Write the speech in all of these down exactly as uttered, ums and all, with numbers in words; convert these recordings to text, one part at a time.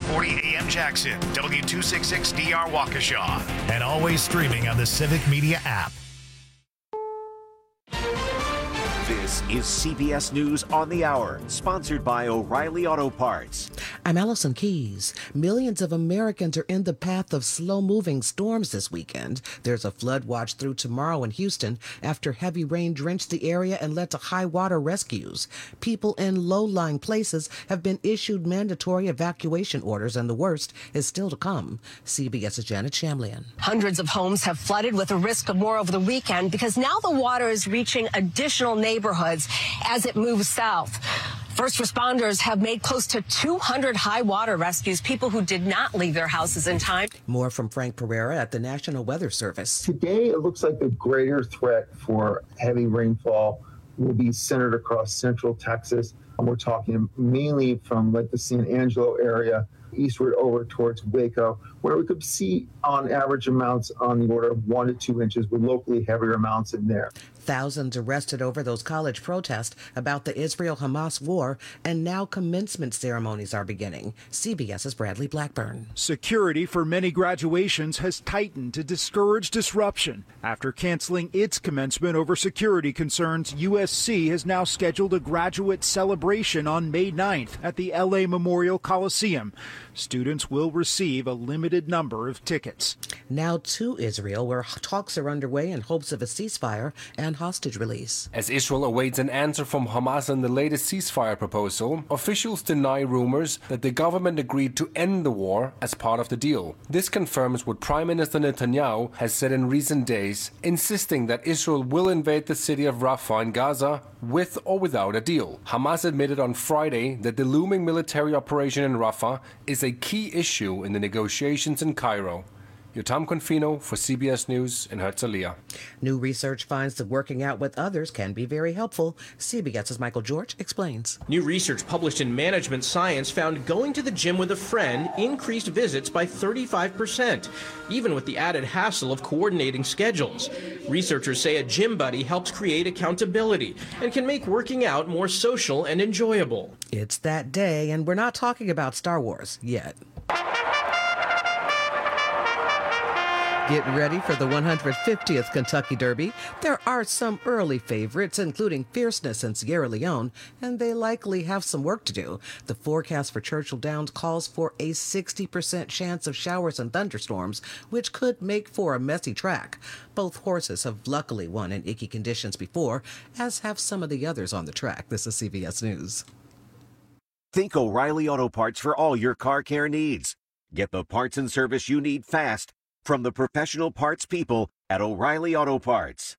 forty A M Jackson, W two sixty-six D R Waukesha, and always streaming on the Civic Media app. This is C B S News on the Hour, sponsored by O'Reilly Auto Parts. I'm Allison Keys. Millions of Americans are in the path of slow-moving storms this weekend. There's a flood watch through tomorrow in Houston after heavy rain drenched the area and led to high water rescues. People in low-lying places have been issued mandatory evacuation orders, and the worst is still to come. CBS's Janet Shamlian. Hundreds of homes have flooded with a risk of more over the weekend because now the water is reaching additional neighborhoods as it moves south. First responders have made close to two hundred high water rescues, people who did not leave their houses in time. More from Frank Pereira at the National Weather Service. Today, it looks like the greater threat for heavy rainfall will be centered across central Texas. We're talking mainly from like the San Angelo area eastward over towards Waco, where we could see on average amounts on the order of one to two inches with locally heavier amounts in there. Thousands arrested over those college protests about the Israel-Hamas war, and now commencement ceremonies are beginning. CBS's Bradley Blackburn. Security for many graduations has tightened to discourage disruption. After canceling its commencement over security concerns, U S C has now scheduled a graduate celebration on May ninth at the L A Memorial Coliseum. Students will receive a limited number of tickets. Now to Israel, where talks are underway in hopes of a ceasefire and hostage release. As Israel awaits an answer from Hamas on the latest ceasefire proposal, officials deny rumors that the government agreed to end the war as part of the deal. This confirms what Prime Minister Netanyahu has said in recent days, insisting that Israel will invade the city of Rafah in Gaza with or without a deal. Hamas admitted on Friday that the looming military operation in Rafah is a key issue in the negotiations in Cairo. Yotam Confino for C B S News in Herzliya. New research finds that working out with others can be very helpful. CBS's Michael George explains. New research published in Management Science found going to the gym with a friend increased visits by thirty-five percent, even with the added hassle of coordinating schedules. Researchers say a gym buddy helps create accountability and can make working out more social and enjoyable. It's that day, and we're not talking about Star Wars yet. Get ready for the one hundred fiftieth Kentucky Derby. There are some early favorites, including Fierceness and Sierra Leone, and they likely have some work to do. The forecast for Churchill Downs calls for a sixty percent chance of showers and thunderstorms, which could make for a messy track. Both horses have luckily won in icky conditions before, as have some of the others on the track. This is C B S News. Think O'Reilly Auto Parts for all your car care needs. Get the parts and service you need fast from the professional parts people at O'Reilly Auto Parts.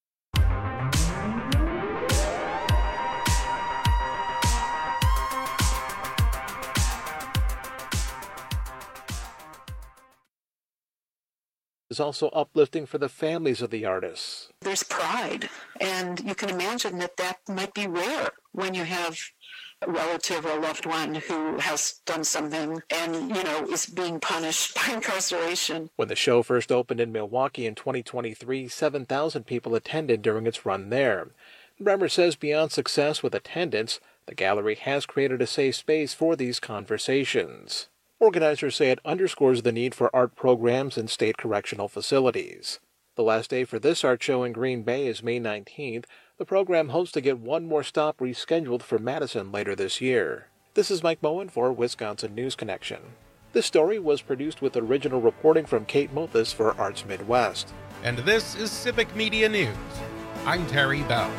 Is also uplifting for the families of the artists. There's pride, and you can imagine that that might be rare when you have a relative or a loved one who has done something and, you know, is being punished by incarceration. When the show first opened in Milwaukee in twenty twenty-three, seven thousand people attended during its run there. Bremer says beyond success with attendance, the gallery has created a safe space for these conversations. Organizers say it underscores the need for art programs in state correctional facilities. The last day for this art show in Green Bay is May nineteenth. The program hopes to get one more stop rescheduled for Madison later this year. This is Mike Bowen for Wisconsin News Connection. This story was produced with original reporting from Kate Mothis for Arts Midwest. And this is Civic Media News. I'm Terry Bell.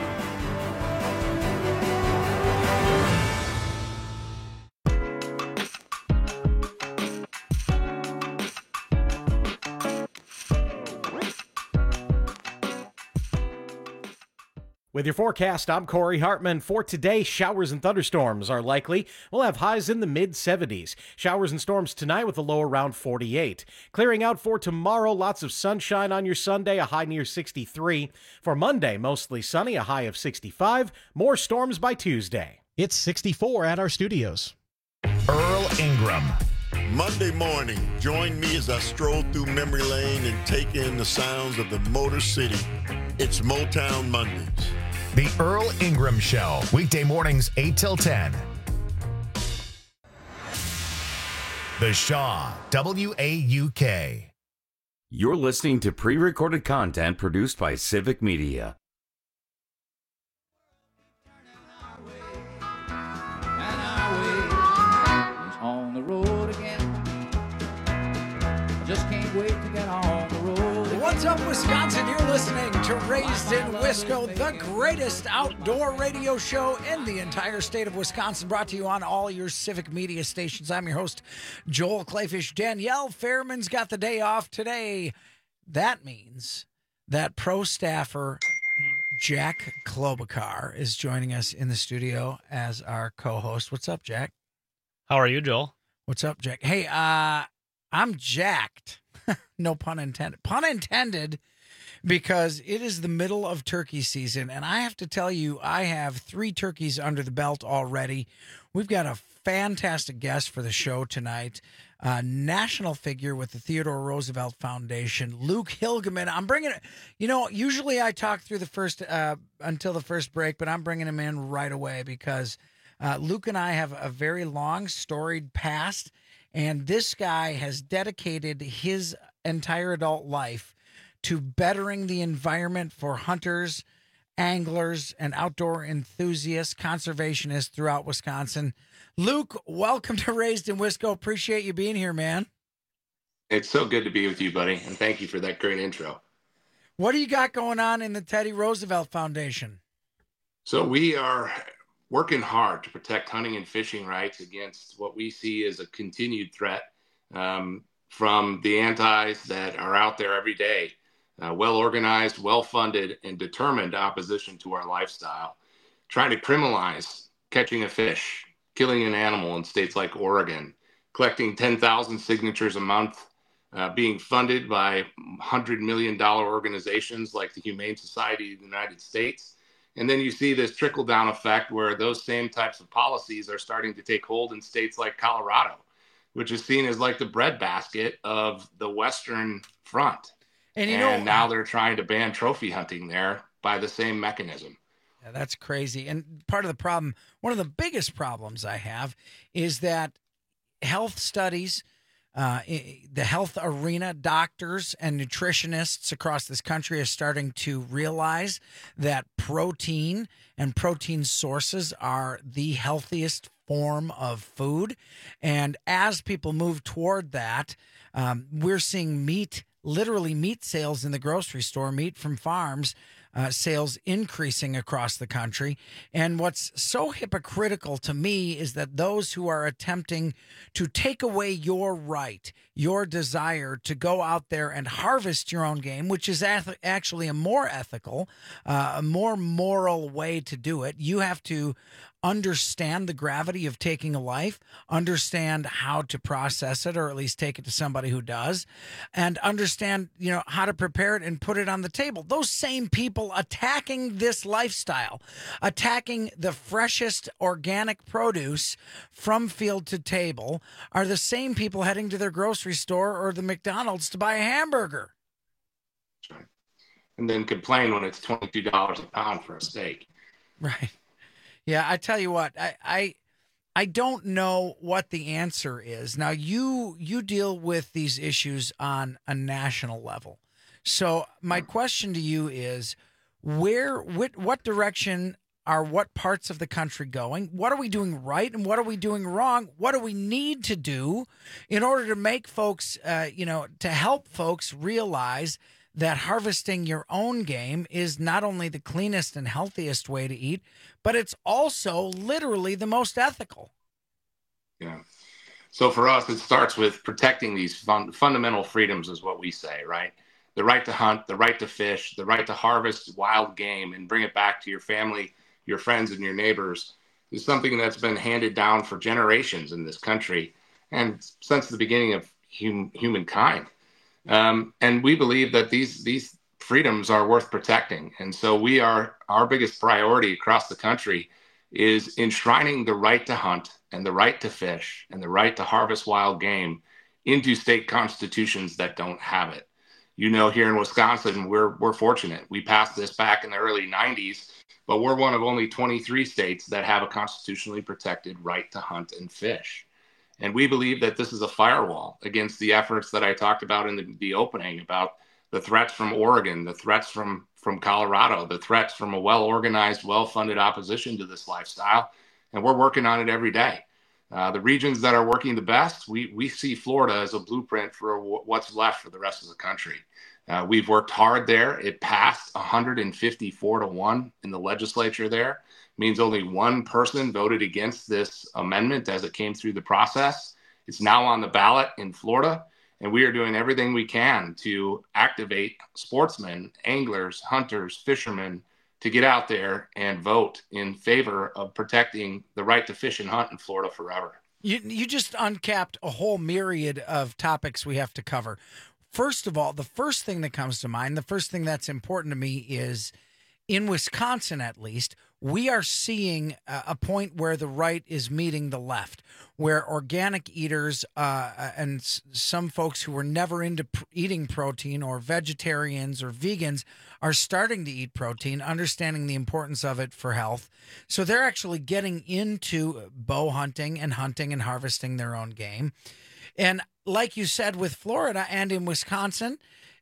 With your forecast, I'm Corey Hartman. For today, showers and thunderstorms are likely. We'll have highs in the mid seventies. Showers and storms tonight with a low around forty-eight. Clearing out for tomorrow, lots of sunshine on your Sunday, a high near sixty-three. For Monday, mostly sunny, a high of sixty-five. More storms by Tuesday. It's sixty-four at our studios. Earl Ingram. Monday morning, join me as I stroll through memory lane and take in the sounds of the Motor City. It's Motown Mondays. The Earl Ingram Show, weekday mornings eight till ten. The Shaw, W A U K. You're listening to pre-recorded content produced by Civic Media. On the road again. I just can't wait to get on the road again. What's up, Wisconsin? You're listening to Raised in Wisco, the greatest outdoor radio show in the entire state of Wisconsin, brought to you on all your Civic Media stations. I'm your host, Joel Clayfish. Danielle Fairman's got the day off today. That means that pro staffer Jack Klobuchar is joining us in the studio as our co-host. What's up, Jack? How are you, Joel? What's up, Jack? Hey, uh, I'm jacked. No pun intended. Pun intended, because it is the middle of turkey season, and I have to tell you, I have three turkeys under the belt already. We've got a fantastic guest for the show tonight, a national figure with the Theodore Roosevelt Foundation, Luke Hilgeman. I'm bringing it, you know, usually I talk through the first, uh, until the first break, but I'm bringing him in right away because Uh, Luke and I have a very long, storied past, and this guy has dedicated his entire adult life to bettering the environment for hunters, anglers, and outdoor enthusiasts, conservationists throughout Wisconsin. Luke, welcome to Raised in Wisco. Appreciate you being here, man. It's so good to be with you, buddy, and thank you for that great intro. What do you got going on in the Teddy Roosevelt Foundation? So we are working hard to protect hunting and fishing rights against what we see as a continued threat um, from the antis that are out there every day, uh, well-organized, well-funded, and determined opposition to our lifestyle, trying to criminalize catching a fish, killing an animal in states like Oregon, collecting ten thousand signatures a month, uh, being funded by one hundred million dollars organizations like the Humane Society of the United States. And then you see this trickle-down effect where those same types of policies are starting to take hold in states like Colorado, which is seen as like the breadbasket of the Western Front. And, you and know, now they're trying to ban trophy hunting there by the same mechanism. Yeah, that's crazy. And part of the problem, one of the biggest problems I have is that health studies, uh, the health arena, doctors and nutritionists across this country are starting to realize that protein and protein sources are the healthiest form of food. And as people move toward that, um, we're seeing meat, literally meat sales in the grocery store, meat from farms, Uh, sales increasing across the country. And what's so hypocritical to me is that those who are attempting to take away your right, your desire to go out there and harvest your own game, which is eth- actually a more ethical, uh, a more moral way to do it. You have to understand the gravity of taking a life, understand how to process it, or at least take it to somebody who does, and understand, you know, how to prepare it and put it on the table. Those same people attacking this lifestyle, attacking the freshest organic produce from field to table, are the same people heading to their grocery store or the McDonald's to buy a hamburger. And then complain when it's twenty-two dollars a pound for a steak. Right. Yeah, I tell you what, I, I I don't know what the answer is. Now, you you deal with these issues on a national level. So my question to you is, where, what, what direction are what parts of the country going? What are we doing right and what are we doing wrong? What do we need to do in order to make folks, uh, you know, to help folks realize that harvesting your own game is not only the cleanest and healthiest way to eat, but it's also literally the most ethical? Yeah. So for us, it starts with protecting these fun, fundamental freedoms is what we say, right? The right to hunt, the right to fish, the right to harvest wild game and bring it back to your family, your friends, and your neighbors is something that's been handed down for generations in this country and since the beginning of hum, humankind. Um, and we believe that these these freedoms are worth protecting. And so we are, our biggest priority across the country is enshrining the right to hunt and the right to fish and the right to harvest wild game into state constitutions that don't have it. You know, here in Wisconsin, we're we're fortunate. We passed this back in the early nineties, but we're one of only twenty-three states that have a constitutionally protected right to hunt and fish. And we believe that this is a firewall against the efforts that I talked about in the, the opening about the threats from Oregon, the threats from, from Colorado, the threats from a well-organized, well-funded opposition to this lifestyle. And we're working on it every day. Uh, the regions that are working the best, we, we see Florida as a blueprint for w- what's left for the rest of the country. Uh, we've worked hard there. It passed one hundred fifty-four to one in the legislature there. Means only one person voted against this amendment as it came through the process. It's now on the ballot in Florida, and we are doing everything we can to activate sportsmen, anglers, hunters, fishermen to get out there and vote in favor of protecting the right to fish and hunt in Florida forever. You, you just uncapped a whole myriad of topics we have to cover. First of all, the first thing that comes to mind, the first thing that's important to me is in Wisconsin, at least, we are seeing a point where the right is meeting the left, where organic eaters uh, and s- some folks who were never into pr- eating protein or vegetarians or vegans are starting to eat protein, understanding the importance of it for health. So they're actually getting into bow hunting and hunting and harvesting their own game. And like you said, with Florida and in Wisconsin,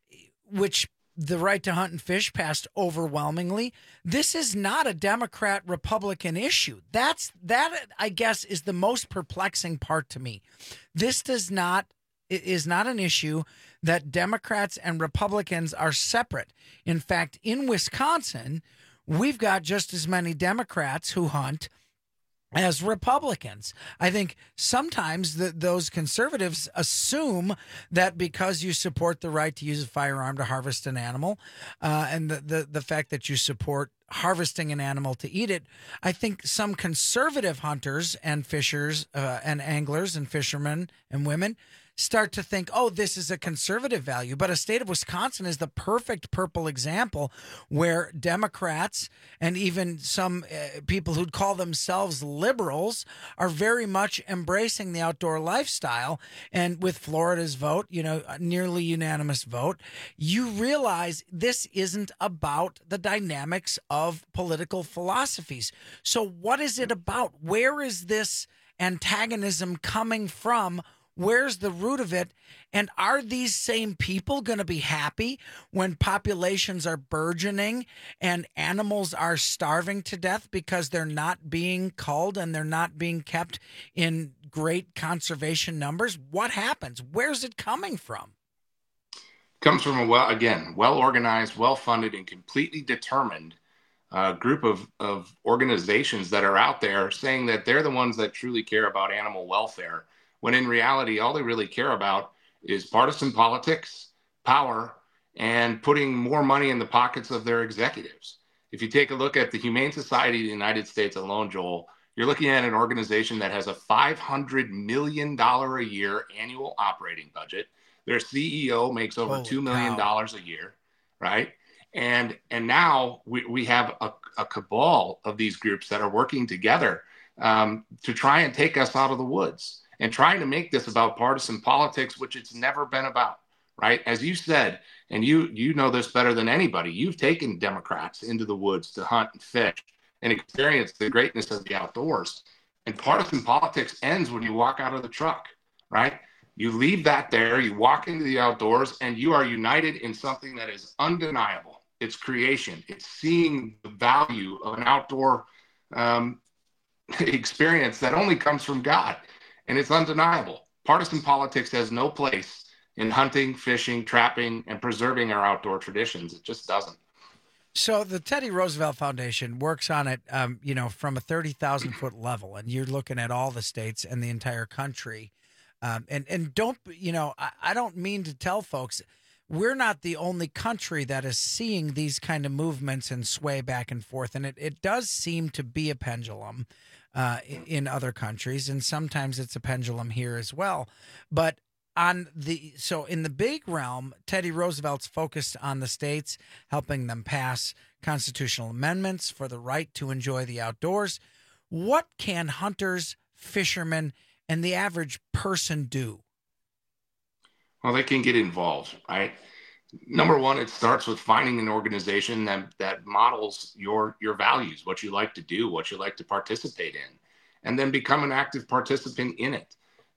which the right to hunt and fish passed overwhelmingly. This is not a Democrat-Republican issue. That's that, I guess, is the most perplexing part to me. This does not is not an issue that Democrats and Republicans are separate. In fact, in Wisconsin, we've got just as many Democrats who hunt as Republicans. I think sometimes the, those conservatives assume that because you support the right to use a firearm to harvest an animal, uh, and the, the, the fact that you support harvesting an animal to eat it, I think some conservative hunters and fishers uh, and anglers and fishermen and women start to think, oh, this is a conservative value. But a state of Wisconsin is the perfect purple example where Democrats and even some uh, people who'd call themselves liberals are very much embracing the outdoor lifestyle. And with Florida's vote, you know, a nearly unanimous vote, you realize this isn't about the dynamics of political philosophies. So what is it about? Where is this antagonism coming from? Where's the root of it? And are these same people going to be happy when populations are burgeoning and animals are starving to death because they're not being culled and they're not being kept in great conservation numbers? What happens? Where's it coming from? Comes from a, well, again, well-organized, well-funded, and completely determined uh, group of, of organizations that are out there saying that they're the ones that truly care about animal welfare, when in reality, all they really care about is partisan politics, power, and putting more money in the pockets of their executives. If you take a look at the Humane Society of the United States alone, Joel, you're looking at an organization that has a five hundred million dollars a year annual operating budget. Their C E O makes over two million dollars a year, right? And and now we, we have a, a cabal of these groups that are working together um, to try and take us out of the woods, and trying to make this about partisan politics, which it's never been about, right? As you said, and you you know this better than anybody, you've taken Democrats into the woods to hunt and fish and experience the greatness of the outdoors. And partisan politics ends when you walk out of the truck, right? You leave that there, you walk into the outdoors, and you are united in something that is undeniable. It's creation. It's seeing the value of an outdoor um, experience that only comes from God. And it's undeniable. Partisan politics has no place in hunting, fishing, trapping, and preserving our outdoor traditions. It just doesn't. So the Teddy Roosevelt Foundation works on it, um, you know, from a thirty thousand foot level, and you're looking at all the states and the entire country. Um, and, and don't, you know, I, I don't mean to tell folks, we're not the only country that is seeing these kind of movements and sway back and forth. And it, it does seem to be a pendulum uh, in other countries. And sometimes it's a pendulum here as well. But on the, so in the big realm, Teddy Roosevelt's focused on the states, helping them pass constitutional amendments for the right to enjoy the outdoors. What can hunters, fishermen, and the average person do? Well, they can get involved, right? Number one, it starts with finding an organization that, that models your, your values, what you like to do, what you like to participate in, and then become an active participant in it.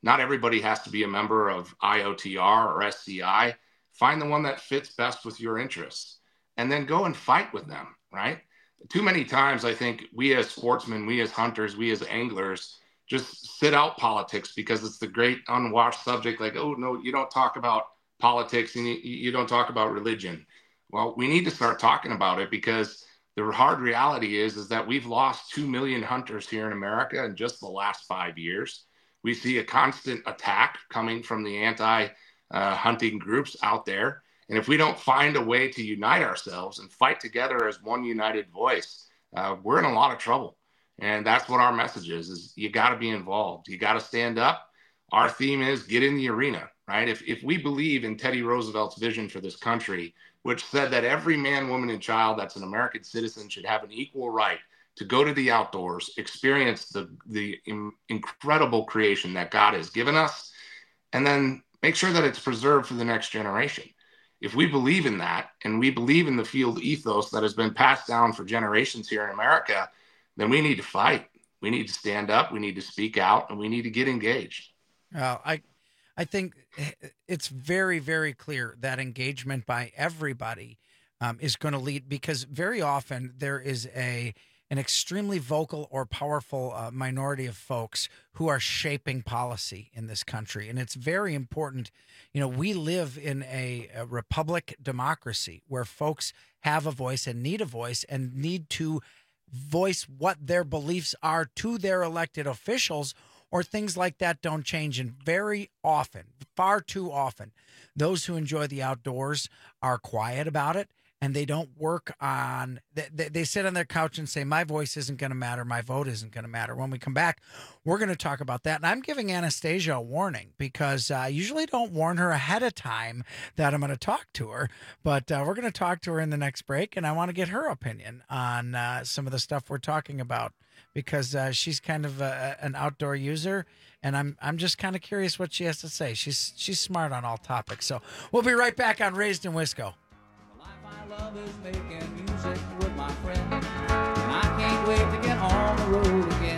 Not everybody has to be a member of I O T R or S C I. Find the one that fits best with your interests and then go and fight with them, right? Too many times, I think we as sportsmen, we as hunters, we as anglers just sit out politics because it's the great unwashed subject. Like, oh, no, you don't talk about politics and you, you don't talk about religion. Well, we need to start talking about it because the hard reality is, is that we've lost two million hunters here in America in just the last five years. We see a constant attack coming from the anti-hunting uh, groups out there. And if we don't find a way to unite ourselves and fight together as one united voice, uh, we're in a lot of trouble. And that's what our message is, is you got to be involved. You got to stand up. Our theme is get in the arena, right? If, if we believe in Teddy Roosevelt's vision for this country, which said that every man, woman, and child that's an American citizen should have an equal right to go to the outdoors, experience the, the in, incredible creation that God has given us, and then make sure that it's preserved for the next generation. If we believe in that, and we believe in the field ethos that has been passed down for generations here in America, then we need to fight. We need to stand up, we need to speak out, and we need to get engaged. Uh, I, I think it's very, very clear that engagement by everybody um, is going to lead, because very often there is a an extremely vocal or powerful uh, minority of folks who are shaping policy in this country. And it's very important. You know, we live in a, a republic democracy where folks have a voice and need a voice and need to voice what their beliefs are to their elected officials, or things like that don't change. And very often, far too often, those who enjoy the outdoors are quiet about it. And they don't work on, they, they sit on their couch and say, my voice isn't going to matter. My vote isn't going to matter. When we come back, we're going to talk about that. And I'm giving Anastasia a warning, because uh, I usually don't warn her ahead of time that I'm going to talk to her. But uh, we're going to talk to her in the next break. And I want to get her opinion on uh, some of the stuff we're talking about, because uh, she's kind of a, an outdoor user. And I'm I'm just kind of curious what she has to say. She's, she's smart on all topics. So we'll be right back on Raised in Wisco. Love is making music with my friend, and I can't wait to get on the road again.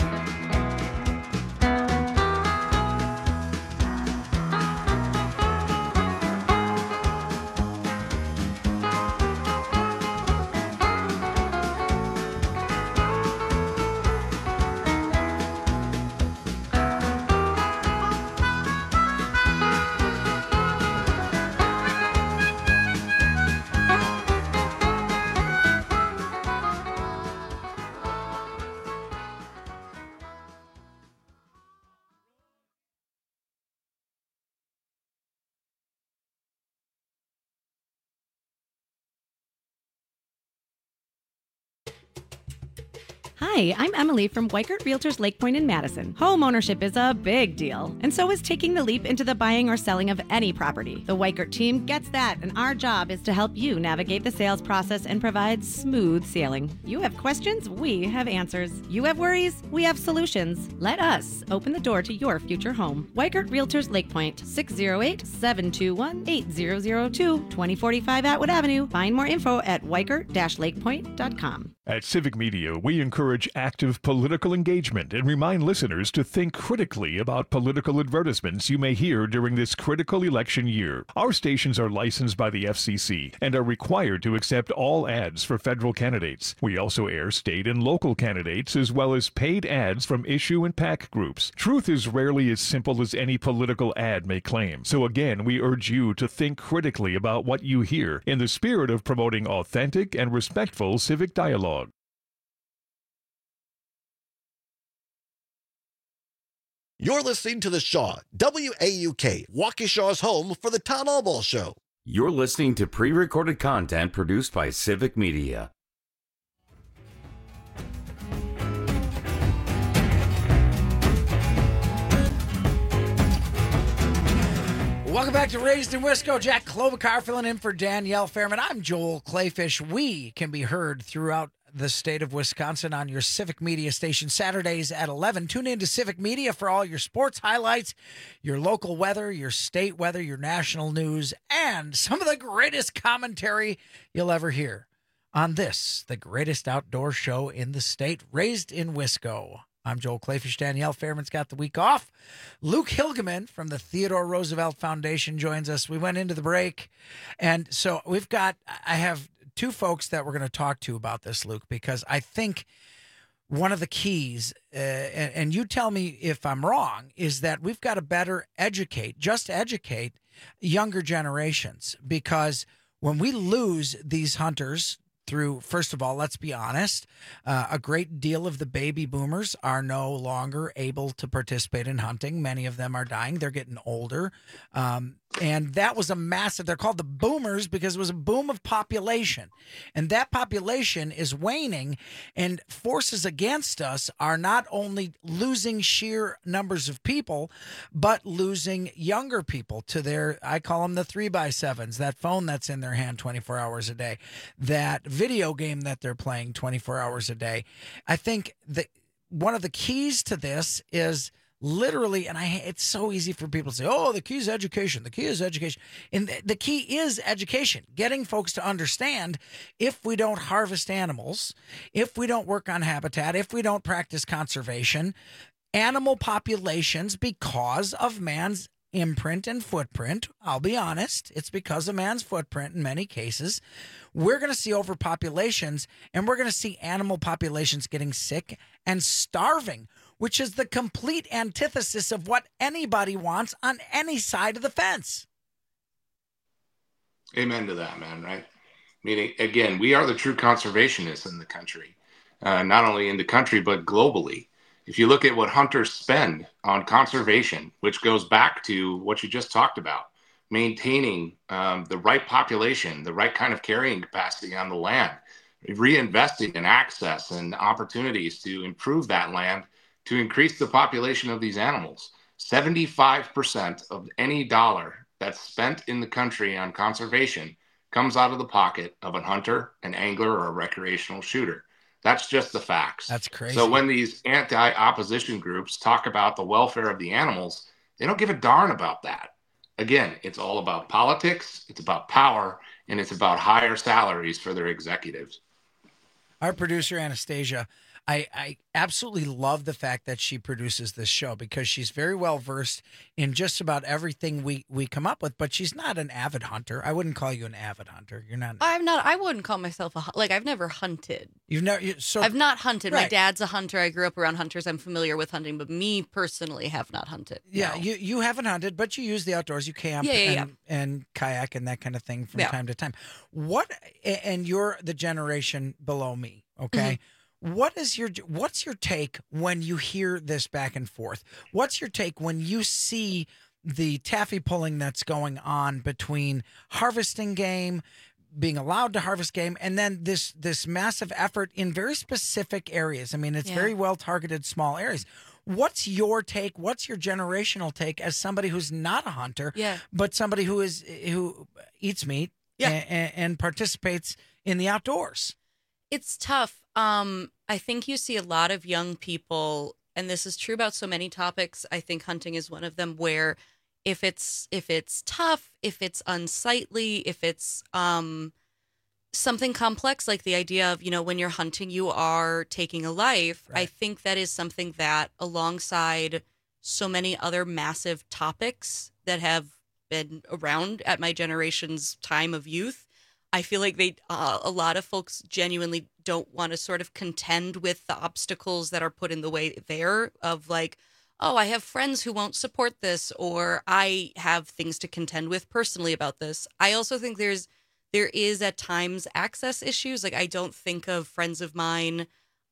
Hi, I'm Emily from Weikert Realtors Lake Point in Madison. Home ownership is a big deal, and so is taking the leap into the buying or selling of any property. The Weikert team gets that, and our job is to help you navigate the sales process and provide smooth sailing. You have questions, we have answers. You have worries, we have solutions. Let us open the door to your future home. Weikert Realtors Lake Point, six oh eight, seven two one, eight zero zero two, twenty forty-five Atwood Avenue. Find more info at weikert dash lakepoint dot com. At Civic Media, we encourage active political engagement and remind listeners to think critically about political advertisements you may hear during this critical election year. Our stations are licensed by the F C C and are required to accept all ads for federal candidates. We also air state and local candidates, as well as paid ads from issue and PAC groups. Truth is rarely as simple as any political ad may claim. So again, we urge you to think critically about what you hear in the spirit of promoting authentic and respectful civic dialogue. You're listening to The Shaw, W A U K, Waukesha's home for the Town Hall Ball Show. You're listening to pre-recorded content produced by Civic Media. Welcome back to Raised in Wisco. Jack Klobuchar filling in for Danielle Fairman. I'm Joel Clayfish. We can be heard throughout the state of Wisconsin on your Civic Media station Saturdays at eleven. Tune in to Civic Media for all your sports highlights, your local weather, your state weather, your national news, and some of the greatest commentary you'll ever hear on this, the greatest outdoor show in the state, Raised in Wisco. I'm Joel Clayfish. Danielle Fairman's got the week off. Luke Hilgeman from the Theodore Roosevelt Foundation joins us. We went into the break, and so we've got, I have two folks that we're going to talk to about this, Luke, because I think one of the keys, uh, and, and you tell me if I'm wrong, is that we've got to better educate, just educate younger generations, because when we lose these hunters through, first of all, let's be honest, uh, a great deal of the baby boomers are no longer able to participate in hunting. Many of them are dying. They're getting older. Um, and that was a massive, they're called the boomers because it was a boom of population. And that population is waning, and forces against us are not only losing sheer numbers of people, but losing younger people to their, I call them the three by sevens, that phone that's in their hand twenty-four hours a day, that video game that they're playing twenty-four hours a day. I think that one of the keys to this is literally, and I, it's so easy for people to say, oh, the key is education. The key is education. And the, the key is education, getting folks to understand if we don't harvest animals, if we don't work on habitat, if we don't practice conservation, animal populations, because of man's imprint and footprint, I'll be honest, it's because of man's footprint in many cases, we're going to see overpopulations, and we're going to see animal populations getting sick and starving, which is the complete antithesis of what anybody wants on any side of the fence. Amen to that, man, right? Meaning, again, we are the true conservationists in the country, uh, not only in the country, but globally. If you look at what hunters spend on conservation, which goes back to what you just talked about, maintaining um, the right population, the right kind of carrying capacity on the land, reinvesting in access and opportunities to improve that land, to increase the population of these animals. seventy-five percent of any dollar that's spent in the country on conservation comes out of the pocket of a hunter, an angler, or a recreational shooter. That's just the facts. That's crazy. So when these anti-opposition groups talk about the welfare of the animals, they don't give a darn about that. Again, it's all about politics, it's about power, and it's about higher salaries for their executives. Our producer, Anastasia, I, I absolutely love the fact that she produces this show, because she's very well versed in just about everything we, we come up with, but she's not an avid hunter. I wouldn't call you an avid hunter. You're not. I'm not. I wouldn't call myself a hu- like. I've never hunted. You've never. You, so I've not hunted. Right. My dad's a hunter. I grew up around hunters. I'm familiar with hunting, but me personally have not hunted. Yeah, no. you you haven't hunted, but you use the outdoors. You camp Yeah, yeah, and, yeah. and kayak and that kind of thing from Yeah. time to time. What? And you're the generation below me. Okay. What is your what's your take when you hear this back and forth? What's your take when you see the taffy pulling that's going on between harvesting game, being allowed to harvest game, and then this this massive effort in very specific areas? I mean, it's Yeah. very well targeted small areas. What's your take? What's your generational take as somebody who's not a hunter, Yeah. but somebody who is who eats meat Yeah. and, and participates in the outdoors? It's tough. Um, I think you see a lot of young people, and this is true about so many topics. I think hunting is one of them, where if it's if it's tough, if it's unsightly, if it's um, something complex, like the idea of, you know, when you're hunting, you are taking a life. Right. I think that is something that, alongside so many other massive topics that have been around at my generation's time of youth, I feel like they, uh, a lot of folks genuinely don't want to sort of contend with the obstacles that are put in the way there, of like, oh, I have friends who won't support this, or I have things to contend with personally about this. I also think there's, there is at times access issues. Like, I don't think of friends of mine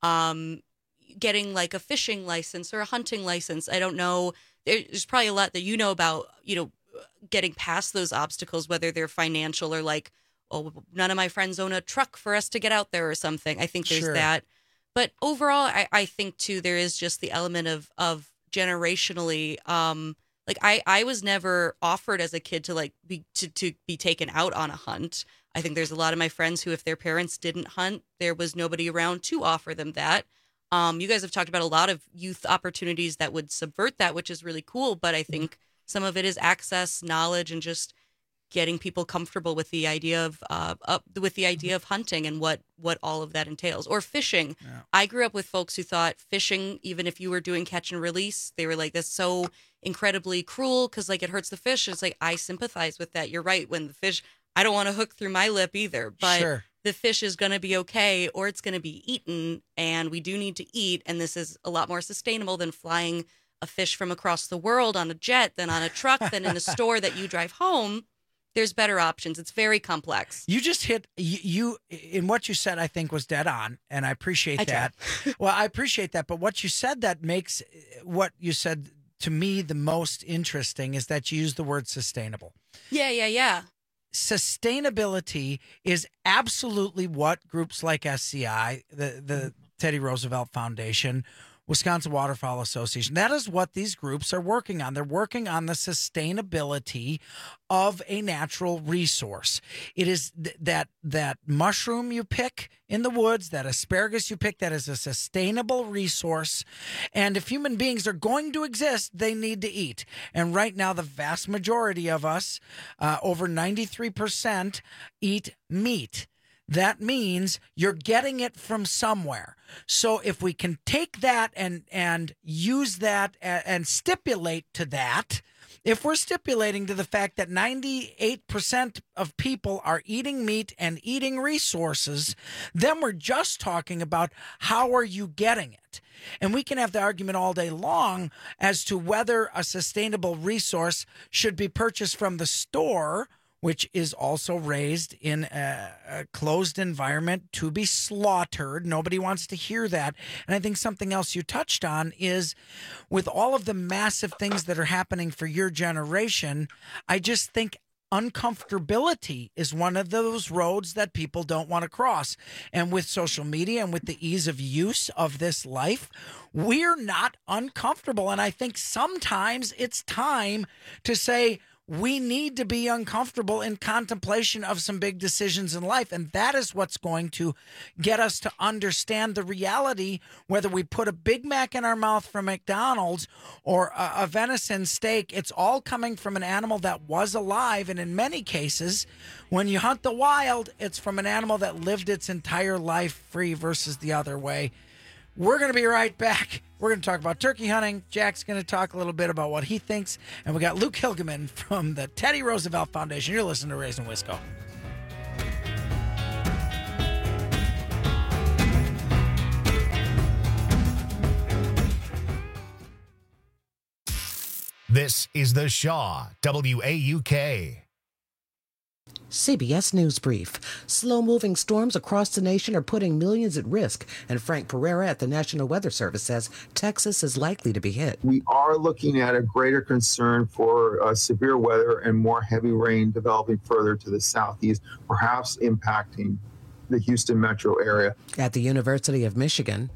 um, getting like a fishing license or a hunting license. I don't know. There's probably a lot that you know about, you know, getting past those obstacles, whether they're financial or like, oh, none of my friends own a truck for us to get out there or something. I think there's Sure. that. But overall, I, I think, too, there is just the element of of generationally, um, like I, I was never offered as a kid to like be to, to be taken out on a hunt. I think there's a lot of my friends who, if their parents didn't hunt, there was nobody around to offer them that. Um, you guys have talked about a lot of youth opportunities that would subvert that, which is really cool. But I think some of it is access, knowledge, and just getting people comfortable with the idea of uh, up with the idea of hunting and what what all of that entails, or fishing. Yeah. I grew up with folks who thought fishing, even if you were doing catch and release, they were like, that's so incredibly cruel because like it hurts the fish. It's like, I sympathize with that. You're right. When the fish, I don't want to hook through my lip either, but sure. The fish is going to be okay, or it's going to be eaten, and we do need to eat, and this is a lot more sustainable than flying a fish from across the world on a jet, than on a truck, than in a store that you drive home. There's better options. It's very complex. You just hit, you, you in what you said, I think was dead on, and I appreciate I that. Well, I appreciate that, but what you said that makes what you said to me the most interesting is that you use the word sustainable. Yeah, yeah, yeah. Sustainability is absolutely what groups like S C I, the, the Teddy Roosevelt Foundation, Wisconsin Waterfowl Association, that is what these groups are working on. They're working on the sustainability of a natural resource. It is th- that that mushroom you pick in the woods, that asparagus you pick, that is a sustainable resource. And if human beings are going to exist, they need to eat. And right now, the vast majority of us, uh, over ninety-three percent, eat meat. That means you're getting it from somewhere. So if we can take that and and use that and, and stipulate to that, if we're stipulating to the fact that ninety-eight percent of people are eating meat and eating resources, then we're just talking about how are you getting it. And we can have the argument all day long as to whether a sustainable resource should be purchased from the store, which is also raised in a, a closed environment to be slaughtered. Nobody wants to hear that. And I think something else you touched on is with all of the massive things that are happening for your generation, I just think uncomfortability is one of those roads that people don't want to cross. And with social media and with the ease of use of this life, we're not uncomfortable. And I think sometimes it's time to say, we need to be uncomfortable in contemplation of some big decisions in life. And that is what's going to get us to understand the reality, whether we put a Big Mac in our mouth from McDonald's or a, a venison steak. It's all coming from an animal that was alive. And in many cases, when you hunt the wild, it's from an animal that lived its entire life free versus the other way. We're going to be right back. We're going to talk about turkey hunting. Jack's going to talk a little bit about what he thinks. And we got Luke Hilgeman from the Teddy Roosevelt Foundation. You're listening to Raising Wisco. This is the Shaw, W A U K. C B S News Brief. Slow-moving storms across the nation are putting millions at risk, and Frank Pereira at the National Weather Service says Texas is likely to be hit. We are looking at a greater concern for uh, severe weather and more heavy rain developing further to the southeast, perhaps impacting the Houston metro area. At the University of Michigan,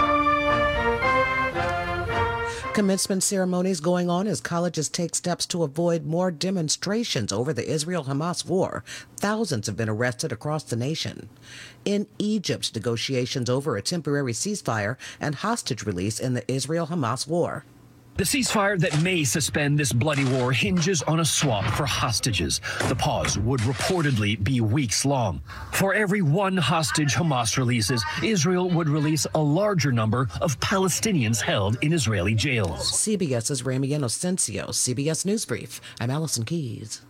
commencement ceremonies going on as colleges take steps to avoid more demonstrations over the Israel-Hamas war. Thousands have been arrested across the nation. In Egypt, negotiations over a temporary ceasefire and hostage release in the Israel-Hamas war. The ceasefire that may suspend this bloody war hinges on a swap for hostages. The pause would reportedly be weeks long. For every one hostage Hamas releases, Israel would release a larger number of Palestinians held in Israeli jails. CBS's Ramy Inocencio, C B S News Brief. I'm Allison Keys.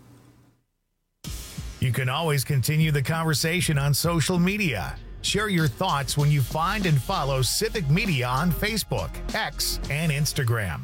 You can always continue the conversation on social media. Share your thoughts when you find and follow Civic Media on Facebook, X, and Instagram.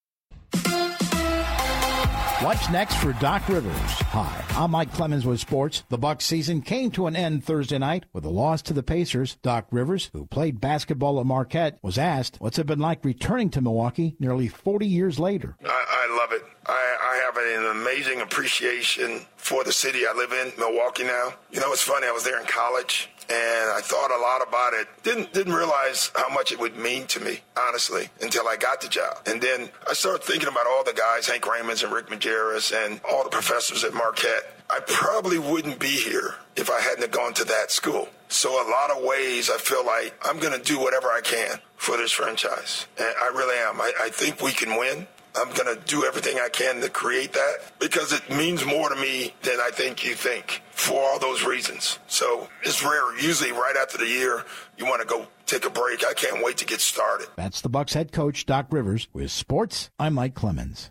What's next for Doc Rivers? Hi, I'm Mike Clemens with sports. The Bucs season came to an end Thursday night with a loss to the Pacers. Doc Rivers, who played basketball at Marquette, was asked what's it been like returning to Milwaukee nearly forty years later. I, I love it. I, I have an amazing appreciation for the city I live in, Milwaukee now. You know, it's funny, I was there in college, and I thought a lot about it. Didn't didn't realize how much it would mean to me, honestly, until I got the job. And then I started thinking about all the guys, Hank Raymonds and Rick Majerus, and all the professors at Marquette. I probably wouldn't be here if I hadn't gone to that school. So a lot of ways I feel like I'm going to do whatever I can for this franchise. And I really am. I, I think we can win. I'm going to do everything I can to create that because it means more to me than I think you think for all those reasons. So it's rare. Usually right after the year, you want to go take a break. I can't wait to get started. That's the Bucs head coach, Doc Rivers. With sports, I'm Mike Clemens.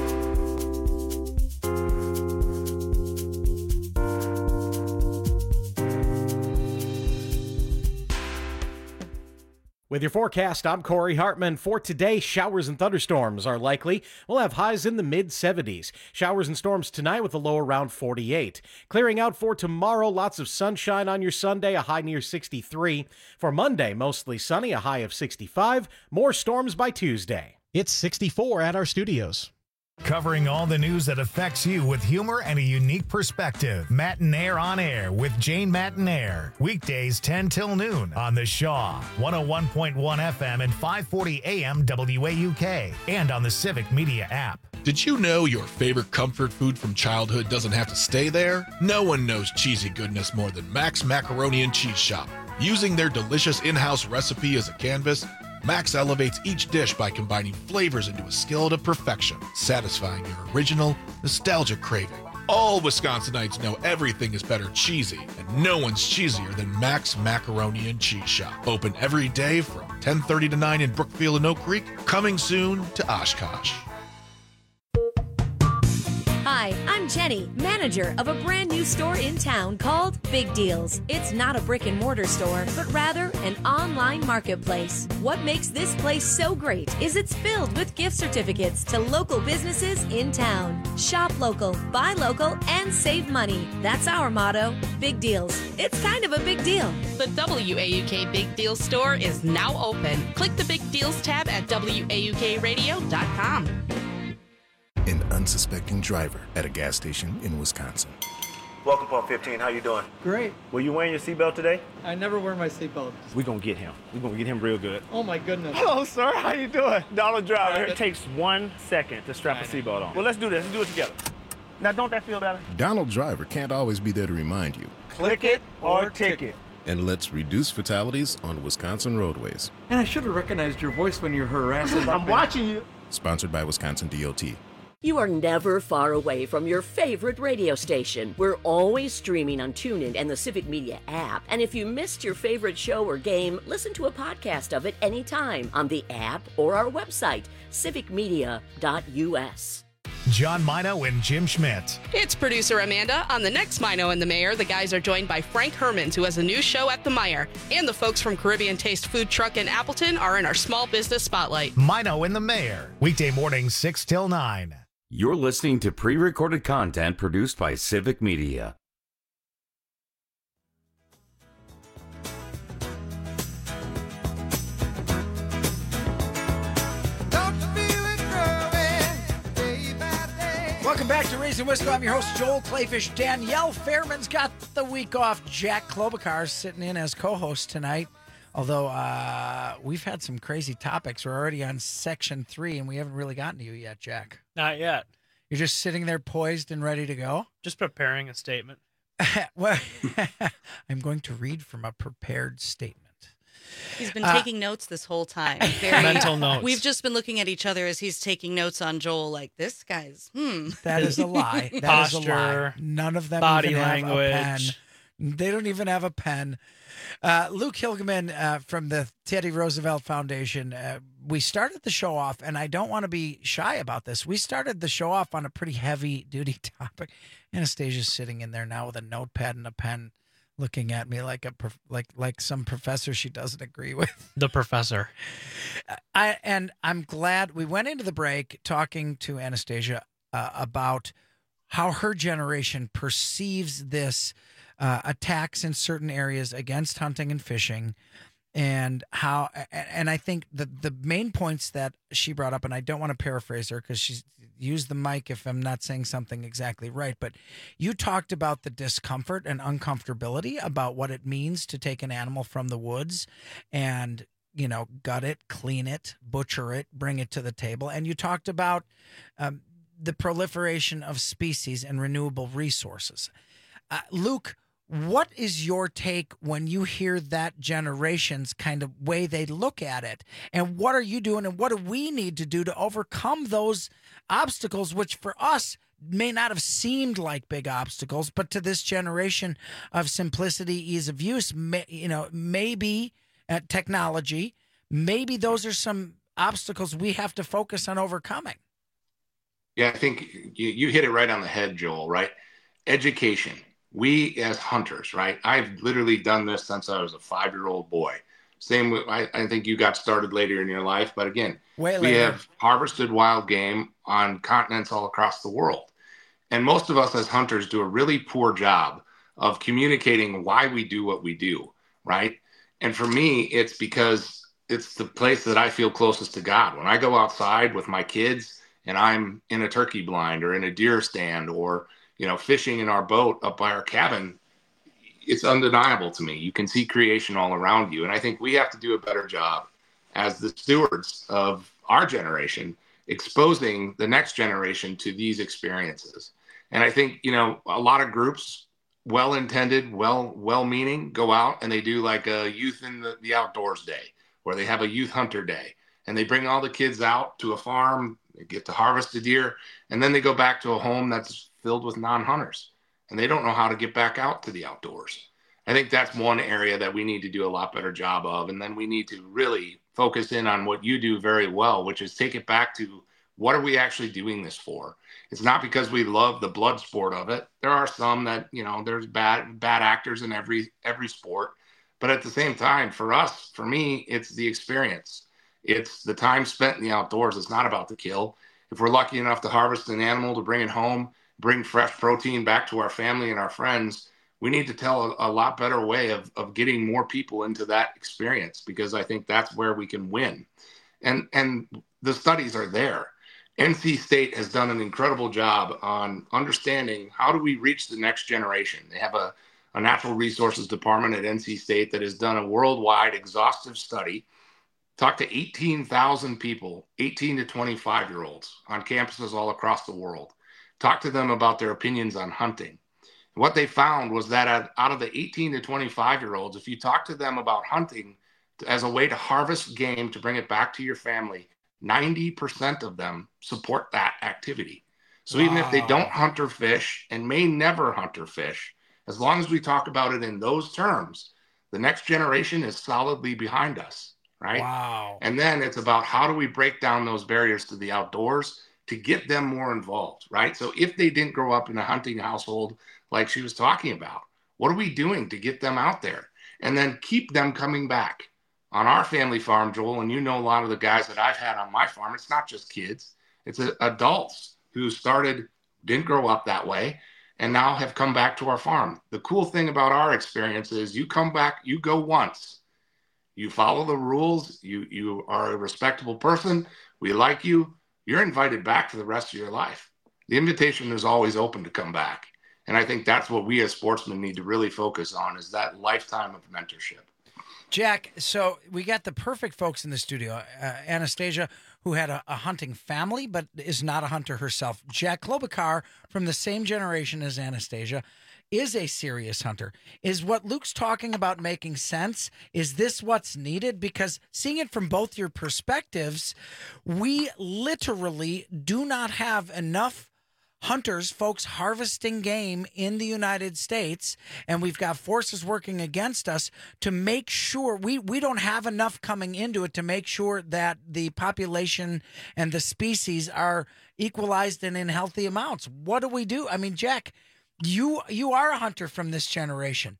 With your forecast, I'm Corey Hartman. For today, showers and thunderstorms are likely. We'll have highs in the mid seventies. Showers and storms tonight with a low around forty-eight. Clearing out for tomorrow, lots of sunshine on your Sunday, a high near sixty-three. For Monday, mostly sunny, a high of sixty-five. More storms by Tuesday. It's sixty-four at our studios. Covering all the news that affects you with humor and a unique perspective. Matinaire on Air with Jane Matinaire. Weekdays ten till noon on the Shaw, one oh one point one F M and five forty A M W A U K, and on the Civic Media app. Did you know your favorite comfort food from childhood doesn't have to stay there? No one knows cheesy goodness more than Max Macaroni and Cheese Shop. Using their delicious in-house recipe as a canvas, Max elevates each dish by combining flavors into a skillet of perfection, satisfying your original, nostalgic craving. All Wisconsinites know everything is better cheesy, and no one's cheesier than Max Macaroni and Cheese Shop. Open every day from ten thirty to nine in Brookfield and Oak Creek, coming soon to Oshkosh. Hi, I'm Jenny, manager of a brand new store in town called Big Deals. It's not a brick and mortar store, but rather an online marketplace. What makes this place so great is it's filled with gift certificates to local businesses in town. Shop local, buy local, and save money. That's our motto, Big Deals. It's kind of a big deal. The W A U K Big Deals store is now open. Click the Big Deals tab at W A U K radio dot com. An unsuspecting driver at a gas station in Wisconsin. Welcome, Pump fifteen. How you doing? Great. Were you wearing your seatbelt today? I never wear my seatbelt. We're going to get him. We're going to get him real good. Oh, my goodness. Hello, sir. How you doing? Donald Driver. It takes one second to strap a seatbelt on. Well, let's do this. Let's do it together. Now, don't that feel better? Donald Driver can't always be there to remind you. Click it or ticket. And let's reduce fatalities on Wisconsin roadways. And I should have recognized your voice when you're harassing. I'm watching you. Sponsored by Wisconsin D O T. You are never far away from your favorite radio station. We're always streaming on TuneIn and the Civic Media app. And if you missed your favorite show or game, listen to a podcast of it anytime on the app or our website, civic media dot U S. John Mino and Jim Schmidt. It's producer Amanda. On the next Mino and the Mayor, the guys are joined by Frank Hermans, who has a new show at the Meyer. And the folks from Caribbean Taste Food Truck in Appleton are in our small business spotlight. Mino and the Mayor. Weekday mornings six till nine. You're listening to pre-recorded content produced by Civic Media. Welcome back to Raising Wisco. I'm your host, Joel Clayfish. Danielle Fairman's got the week off. Jack Klobuchar's sitting in as co-host tonight. Although uh, we've had some crazy topics. We're already on section three, and we haven't really gotten to you yet, Jack. Not yet. You're just sitting there poised and ready to go? Just preparing a statement. Well, I'm going to read from a prepared statement. He's been Uh, taking notes this whole time. Very, Mental notes. We've just been looking at each other as he's taking notes on Joel like, this guy's, hmm. That is a lie. That Posture, is a lie. None of them body even language. have a pen. They don't even have a pen. Uh, Luke Hilgeman uh, from the Teddy Roosevelt Foundation. Uh, we started the show off, and I don't want to be shy about this. We started the show off on a pretty heavy-duty topic. Anastasia's sitting in there now with a notepad and a pen, looking at me like a prof- like like some professor she doesn't agree with. The professor. I and I'm glad we went into the break talking to Anastasia uh, about how her generation perceives this uh, attacks in certain areas against hunting and fishing, and how and I think the the main points that she brought up, and I don't want to paraphrase her because she's used the mic if I'm not saying something exactly right, but you talked about the discomfort and uncomfortability about what it means to take an animal from the woods and, you know, gut it, clean it, butcher it, bring it to the table. And you talked about um, the proliferation of species and renewable resources. Uh, Luke, What is your take when you hear that generation's kind of way they look at it? And what are you doing, and what do we need to do to overcome those obstacles, which for us may not have seemed like big obstacles, but to this generation of simplicity, ease of use, may, you know, maybe uh, technology, maybe those are some obstacles we have to focus on overcoming. Yeah, I think you, you hit it right on the head, Joel, right? Education. We as hunters, right? I've literally done this since I was a five-year-old boy. Same with, I, I think you got started later in your life, but again, Way we later. have harvested wild game on continents all across the world. And most of us as hunters do a really poor job of communicating why we do what we do, right? And for me, it's because it's the place that I feel closest to God. When I go outside with my kids and I'm in a turkey blind or in a deer stand or, you know, fishing in our boat up by our cabin, it's undeniable to me. You can see creation all around you. And I think we have to do a better job as the stewards of our generation, exposing the next generation to these experiences. And I think, you know, a lot of groups, well-intended, well, well-meaning, go out and they do like a youth in the, the outdoors day, where they have a youth hunter day, and they bring all the kids out to a farm, they get to harvest a deer, and then they go back to a home that's filled with non-hunters, and they don't know how to get back out to the outdoors. I think that's one area that we need to do a lot better job of. And then we need to really focus in on what you do very well, which is take it back to what are we actually doing this for? It's not because we love the blood sport of it. There are some that, you know, there's bad, bad actors in every, every sport. But at the same time, for us, for me, it's the experience. It's the time spent in the outdoors. It's not about the kill. If we're lucky enough to harvest an animal, to bring it home, bring fresh protein back to our family and our friends, we need to tell a, a lot better way of, of getting more people into that experience, because I think that's where we can win. And, and the studies are there. N C State has done an incredible job on understanding how do we reach the next generation. They have a, a natural resources department at N C State that has done a worldwide exhaustive study, talked to eighteen thousand people, eighteen to twenty-five year olds on campuses all across the world, talked to them about their opinions on hunting. What they found was that out of the eighteen to twenty-five year olds, if you talk to them about hunting as a way to harvest game, to bring it back to your family, ninety percent of them support that activity. So wow. Even if they don't hunt or fish and may never hunt or fish, as long as we talk about it in those terms, the next generation is solidly behind us, right? Wow. And then it's about how do we break down those barriers to the outdoors to get them more involved, right? So if they didn't grow up in a hunting household like she was talking about, what are we doing to get them out there? And then keep them coming back. On our family farm, Joel, and you know a lot of the guys that I've had on my farm, it's not just kids. It's a, adults who started, didn't grow up that way, and now have come back to our farm. The cool thing about our experience is you come back, you go once, you follow the rules, you, you are a respectable person, we like you, you're invited back for the rest of your life. The invitation is always open to come back. And I think that's what we as sportsmen need to really focus on, is that lifetime of mentorship. Jack, so we got the perfect folks in the studio. Uh, Anastasia, who had a, a hunting family but is not a hunter herself. Jack Klobuchar, from the same generation as Anastasia, is a serious hunter. Is what Luke's talking about making sense? Is this what's needed? Because seeing it from both your perspectives, we literally do not have enough hunters, folks harvesting game in the United States, and we've got forces working against us to make sure we, we don't have enough coming into it to make sure that the population and the species are equalized and in healthy amounts. What do we do? I mean, Jack, you you are a hunter from this generation.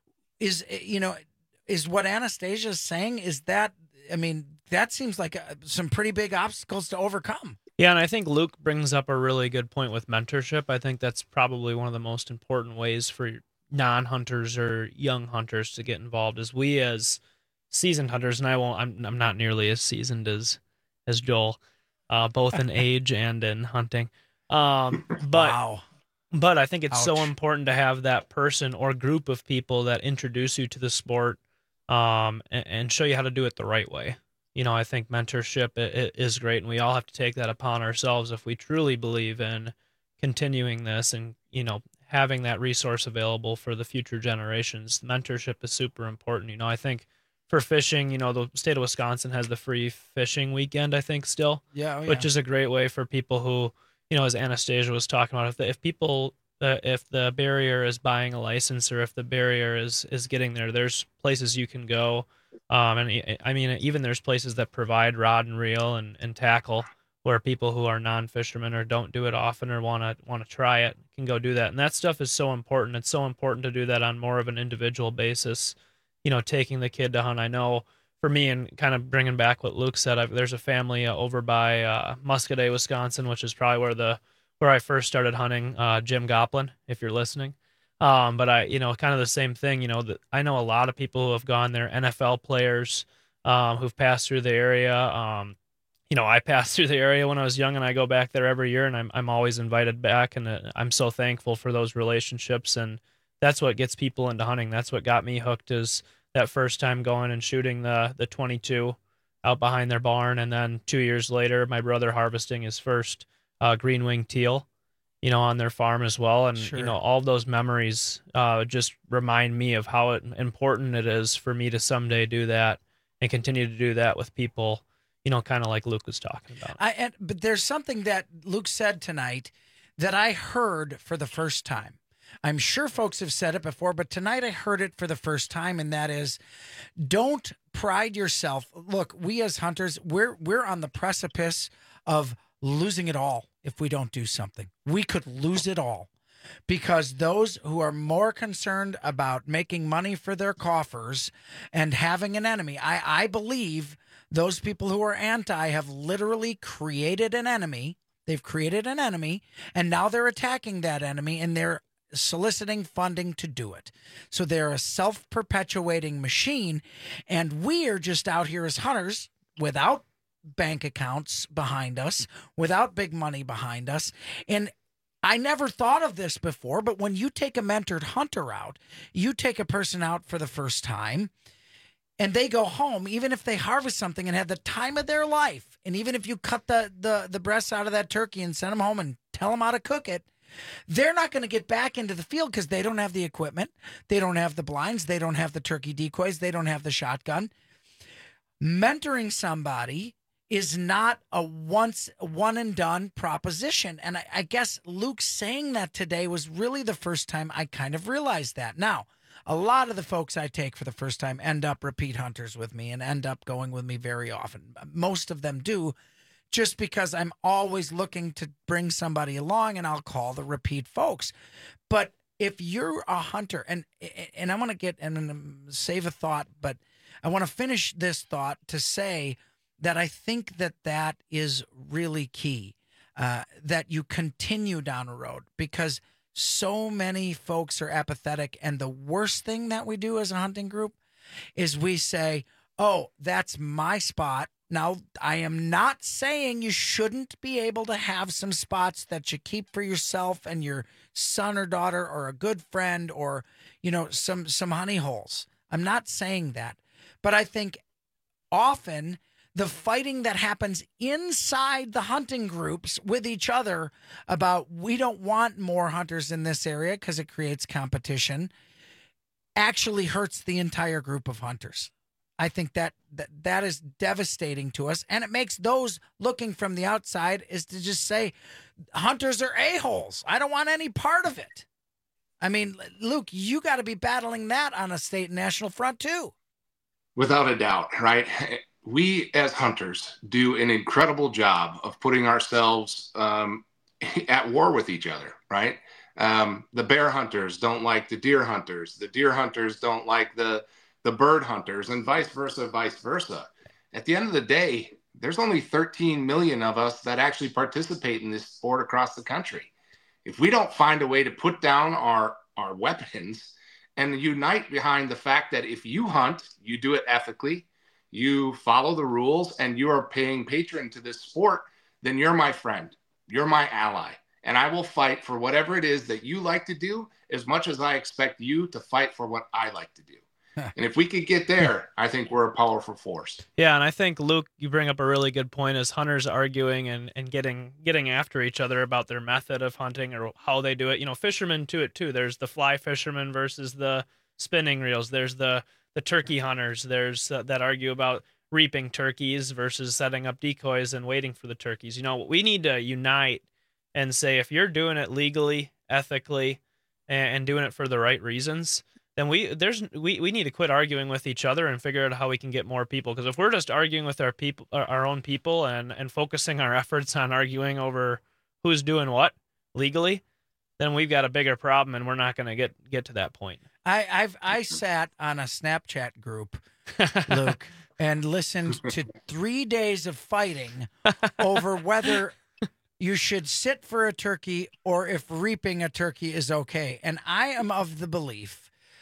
Is, you know, is what Anastasia is saying, is that, I mean, that seems like a, some pretty big obstacles to overcome. Yeah, and I think Luke brings up a really good point with mentorship. I think that's probably one of the most important ways for non-hunters or young hunters to get involved. Is we as seasoned hunters, and I won't, I'm I'm not nearly as seasoned as as Joel, uh, both in age and in hunting. Um, but wow. but I think it's Ouch. so important to have that person or group of people that introduce you to the sport, um, and, and show you how to do it the right way. You know, I think mentorship is great, and we all have to take that upon ourselves if we truly believe in continuing this and, you know, having that resource available for the future generations. Mentorship is super important. You know, I think for fishing, you know, the state of Wisconsin has the free fishing weekend, I think still, yeah, oh, which yeah. is a great way for people who, you know, as Anastasia was talking about, if the, if people, uh, if the barrier is buying a license or if the barrier is, is getting there, there's places you can go. Um, and I mean, even there's places that provide rod and reel and, and tackle where people who are non-fishermen or don't do it often or want to want to try it can go do that. And that stuff is so important. It's so important to do that on more of an individual basis, you know, taking the kid to hunt. I know for me, and kind of bringing back what Luke said, I've, there's a family uh, over by uh, Muscoda, Wisconsin, which is probably where the where I first started hunting, uh, Jim Goplin, if you're listening. Um, but I, you know, kind of the same thing, you know, that I know a lot of people who have gone there, N F L players um, who've passed through the area. Um, you know, I passed through the area when I was young and I go back there every year and I'm, I'm always invited back. And uh, I'm so thankful for those relationships. And that's what gets people into hunting. That's what got me hooked, is that first time going and shooting the, the twenty-two out behind their barn. And then two years later, my brother harvesting his first uh, green wing teal, you know, on their farm as well. And, Sure. you know, all those memories uh, just remind me of how it, important it is for me to someday do that and continue to do that with people, you know, kind of like Luke was talking about. I, and, but there's something that Luke said tonight that I heard for the first time. I'm sure folks have said it before, but tonight I heard it for the first time, and that is, don't pride yourself. Look, we as hunters, we're we're on the precipice of losing it all if we don't do something. We could lose it all because those who are more concerned about making money for their coffers and having an enemy, I, I believe those people who are anti have literally created an enemy. They've created an enemy, and now they're attacking that enemy, and they're soliciting funding to do it. So they're a self-perpetuating machine, and we are just out here as hunters without bank accounts behind us, without big money behind us. And I never thought of this before, but when you take a mentored hunter out, you take a person out for the first time, and they go home, even if they harvest something and have the time of their life, and even if you cut the the, the breasts out of that turkey and send them home and tell them how to cook it, they're not going to get back into the field because they don't have the equipment. They don't have the blinds. They don't have the turkey decoys. They don't have the shotgun. Mentoring somebody is not a once one and done proposition. And I, I guess Luke saying that today was really the first time I kind of realized that. Now, a lot of the folks I take for the first time end up repeat hunters with me and end up going with me very often. Most of them do, just because I'm always looking to bring somebody along, and I'll call the repeat folks. But if you're a hunter, and and I want to get and save a thought, but I want to finish this thought to say that I think that that is really key, uh, that you continue down a road, because so many folks are apathetic. And the worst thing that we do as a hunting group is we say, oh, that's my spot. Now, I am not saying you shouldn't be able to have some spots that you keep for yourself and your son or daughter or a good friend, or, you know, some, some honey holes. I'm not saying that. But I think often the fighting that happens inside the hunting groups with each other about, we don't want more hunters in this area because it creates competition, actually hurts the entire group of hunters. I think that, that that is devastating to us, and it makes those looking from the outside is to just say, hunters are a-holes. I don't want any part of it. I mean, Luke, you got to be battling that on a state and national front too. Without a doubt, right? We as hunters do an incredible job of putting ourselves um, at war with each other, right? Um, the bear hunters don't like the deer hunters. The deer hunters don't like the the bird hunters, and vice versa, vice versa. At the end of the day, there's only thirteen million of us that actually participate in this sport across the country. If we don't find a way to put down our, our weapons and unite behind the fact that if you hunt, you do it ethically, you follow the rules, and you are paying patron to this sport, then you're my friend, you're my ally. And I will fight for whatever it is that you like to do as much as I expect you to fight for what I like to do. And if we could get there, I think we're a powerful force. Yeah, and I think, Luke, you bring up a really good point as hunters arguing and, and getting getting after each other about their method of hunting or how they do it. You know, fishermen do it too. There's the fly fishermen versus the spinning reels. There's the, the turkey hunters. There's uh, that argue about reaping turkeys versus setting up decoys and waiting for the turkeys. You know, we need to unite and say, if you're doing it legally, ethically, and, and doing it for the right reasons, then we there's we, we need to quit arguing with each other and figure out how we can get more people. Because if we're just arguing with our people, our, our own people, and, and focusing our efforts on arguing over who's doing what legally, then we've got a bigger problem, and we're not going to get get to that point. I I've I sat on a Snapchat group, Luke, and listened to three days of fighting over whether you should sit for a turkey or if reaping a turkey is okay. And I am of the belief,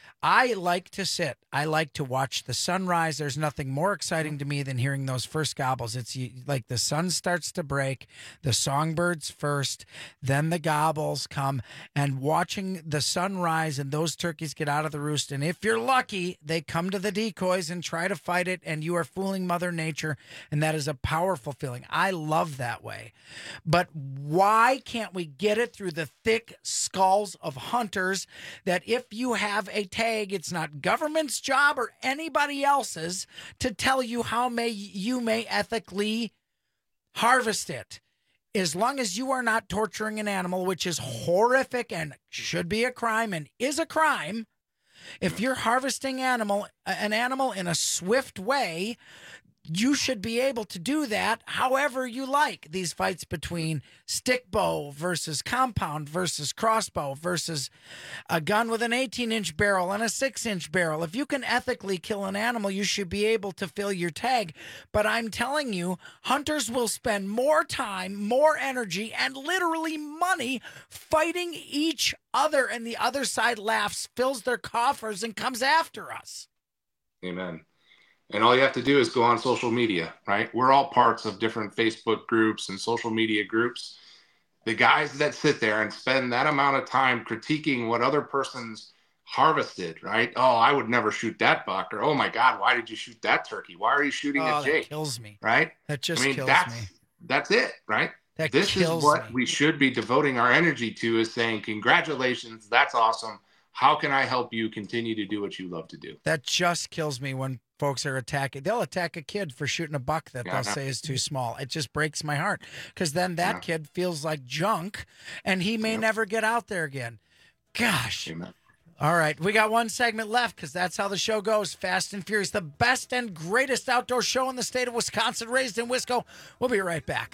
I like to sit. I like to watch the sunrise. There's nothing more exciting to me than hearing those first gobbles. It's like the sun starts to break, the songbirds first, then the gobbles come, and watching the sunrise and those turkeys get out of the roost. And if you're lucky, they come to the decoys and try to fight it, and you are fooling Mother Nature, and that is a powerful feeling. I love that way. But why can't we get it through the thick skulls of hunters that if you have a tag, it's not government's job or anybody else's to tell you how may you may ethically harvest it. As long as you are not torturing an animal, which is horrific and should be a crime and is a crime, if you're harvesting animal an animal in a swift way, you should be able to do that however you like. These fights between stick bow versus compound versus crossbow versus a gun with an eighteen-inch barrel and a six-inch barrel. If you can ethically kill an animal, you should be able to fill your tag. But I'm telling you, hunters will spend more time, more energy, and literally money fighting each other, and the other side laughs, fills their coffers, and comes after us. Amen. And all you have to do is go on social media, right? We're all parts of different Facebook groups and social media groups. The guys that sit there and spend that amount of time critiquing what other person's harvested, right? Oh, I would never shoot that buck. Or, oh my God, why did you shoot that turkey? Why are you shooting oh, at Jake? That kills me. Right? That just I mean, kills that's, me. That's it, right? That this kills is what me. we should be devoting our energy to, is saying, congratulations, that's awesome. How can I help you continue to do what you love to do? That just kills me when folks are attacking. They'll attack a kid for shooting a buck that Yeah. they'll say is too small. It just breaks my heart, because then that Yeah. kid feels like junk, and he may Yep. never get out there again. Gosh. Amen. All right, we got one segment left, because that's how the show goes. Fast and Furious, the best and greatest outdoor show in the state of Wisconsin, raised in Wisco. We'll be right back.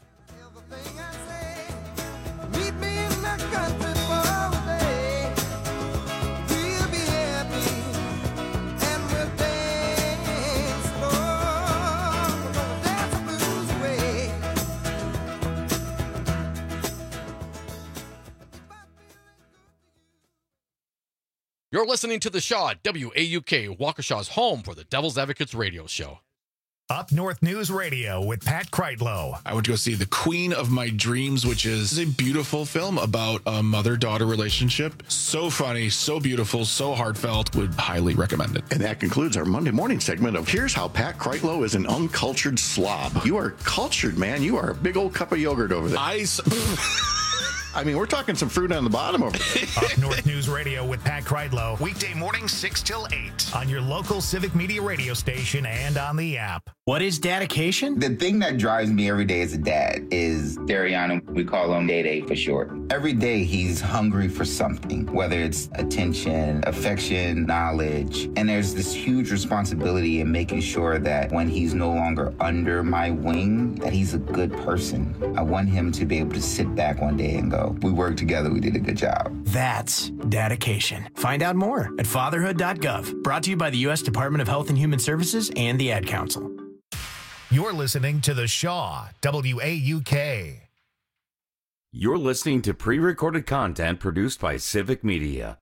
Meet me in the country for a day. We'll be happy and we'll dance slow. We're gonna dance the blues away. You're listening to The Shaw, W A U K, Waukesha's home for the Devil's Advocates radio show. Up North News Radio with Pat Kreitlow. I went to go see The Queen of My Dreams, which is a beautiful film about a mother-daughter relationship. So funny, so beautiful, so heartfelt. Would highly recommend it. And that concludes our Monday morning segment of Here's How Pat Kreitlow is an Uncultured Slob. You are cultured, man. You are a big old cup of yogurt over there. I... I mean, we're talking some fruit on the bottom over there. Up North News Radio with Pat Kreitlow. Weekday mornings six till eight on your local Civic Media radio station and on the app. What is dedication? The thing that drives me every day as a dad is Dariana. We call him Day Day for short. Every day he's hungry for something, whether it's attention, affection, knowledge. And there's this huge responsibility in making sure that when he's no longer under my wing, that he's a good person. I want him to be able to sit back one day and go, we worked together, we did a good job. That's dedication. Find out more at fatherhood dot gov. Brought to you by the U S Department of Health and Human Services and the Ad Council. You're listening to The Shaw, W A U K. You're listening to pre-recorded content produced by Civic Media.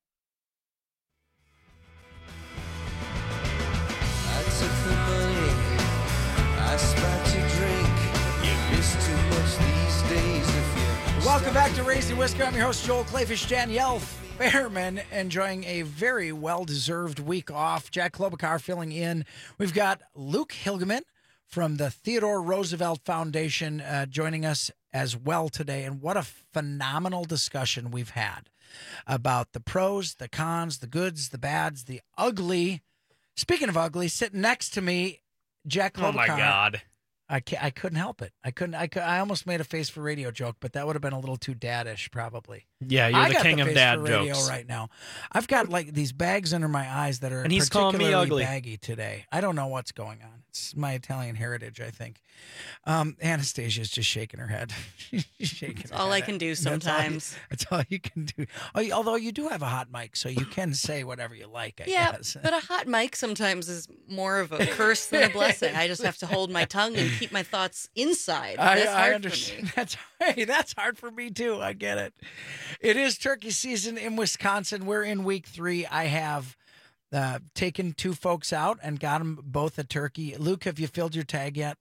I took the money, I spot your drink. You miss too much these days if you Welcome back to Raised in Whisker. I'm your host, Joel Clayfish. Danielle Fairman enjoying a very well-deserved week off. Jack Klobuchar filling in. We've got Luke Hilgeman from the Theodore Roosevelt Foundation uh, joining us as well today. And what a phenomenal discussion we've had about the pros, the cons, the goods, the bads, the ugly. Speaking of ugly, sitting next to me, Jack Klobuchar. Oh, my God. I, can't, I couldn't help it. I couldn't. I, could, I almost made a face for radio joke, but that would have been a little too daddish, probably. Yeah, you're I the got king the of face dad for radio jokes right now. I've got like these bags under my eyes that are And he's calling particularly me ugly. baggy today. I don't know what's going on. It's my Italian heritage, I think. Um, Anastasia's just shaking her head. She's shaking. That's her all head. I can do That's all you- sometimes. That's all you can do. Oh, you- although you do have a hot mic, so you can say whatever you like. I Yeah, guess. but a hot mic sometimes is more of a curse than a blessing. I just have to hold my tongue and keep my thoughts inside. I, That's I hard understand. for me. That's hey, that's hard for me too. I get it. It is turkey season in Wisconsin. We're in week three. I have uh, taken two folks out and got them both a turkey. Luke, have you filled your tag yet?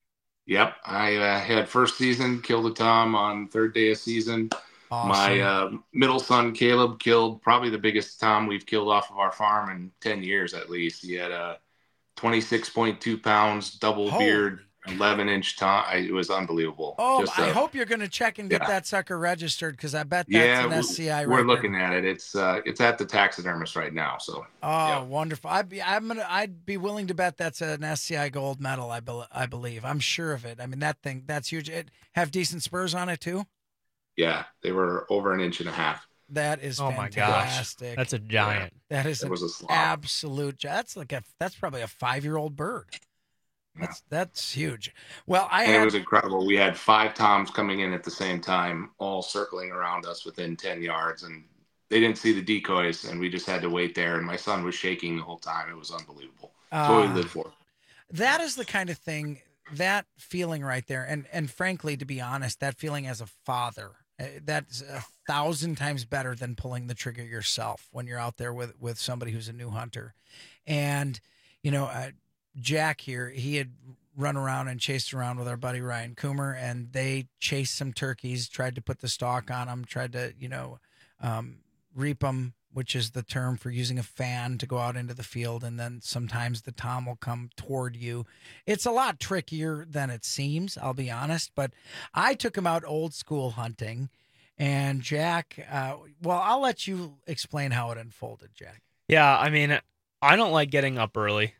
Yep, I uh, had first season, killed a tom on third day of season. Awesome. My uh, middle son Caleb killed probably the biggest tom we've killed off of our farm in ten years at least. He had a twenty-six point two pounds, double Holy. beard, eleven inch tom. I, it was unbelievable. Oh, Just, I uh, hope you're going to check and get yeah. that sucker registered because I bet that's Yeah, an S C I. we're record. looking at it. It's uh, it's at the taxidermist right now. So Oh, wonderful! I'd be, I'm gonna, I'd be willing to bet that's an S C I gold medal. I, be, I believe. I'm sure of it. I mean, that thing, that's huge. It have decent spurs on it too. yeah, they were over an inch and a half. That is Oh, my gosh. fantastic. That's a giant. That is It an was a slob. absolute. gi- That's like a. That's probably a five-year-old bird. That's that's huge. Well, I And it had. was incredible. We had five toms coming in at the same time, all circling around us within ten yards, and they didn't see the decoys, and we just had to wait there. And my son was shaking the whole time. It was unbelievable. That's what Uh, we live for. That is the kind of thing, that feeling right there, and and frankly, to be honest, that feeling as a father, uh, that's a thousand times better than pulling the trigger yourself when you're out there with with somebody who's a new hunter. And you know, uh, Jack here, he had run around and chased around with our buddy Ryan Coomer, and they chased some turkeys, tried to put the stalk on them, tried to you know um, reap them, which is the term for using a fan to go out into the field, and then sometimes the tom will come toward you. It's a lot trickier than it seems, I'll be honest, but I took him out old school hunting, and Jack, uh, well, I'll let you explain how it unfolded, Jack. Yeah, I mean, I don't like getting up early.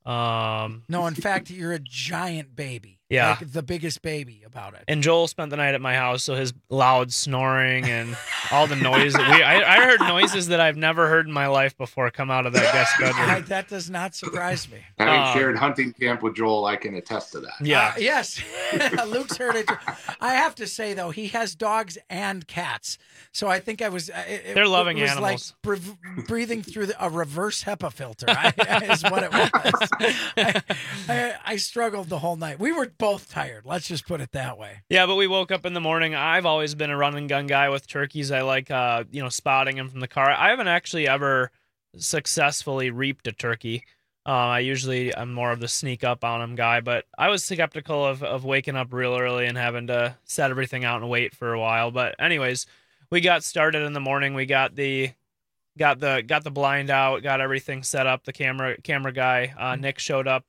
Um, No, in fact, you're a giant baby. Yeah. Like the biggest baby about it. And Joel spent the night at my house, so his loud snoring and all the noises. We, I, I heard noises that I've never heard in my life before come out of that guest I, bedroom. that does not surprise me. Having um, shared hunting camp with Joel, I can attest to that. Yeah. Uh, yes. Luke's heard it. I have to say, though, he has dogs and cats. So I think I was. uh, It, They're loving it was animals. like bre- breathing through the, a reverse HEPA filter, I, is what it was. I, I, I struggled the whole night. We were both tired. Let's just put it that way. Yeah, but we woke up in the morning. I've always been a run and gun guy with turkeys. I like, uh, you know, spotting them from the car. I haven't actually ever successfully reaped a turkey. Uh, I usually I'm more of the sneak up on them guy, but I was skeptical of, of waking up real early and having to set everything out and wait for a while. But anyways, we got started in the morning. We got the got the got the blind out, got everything set up. The camera camera guy uh, Nick showed up.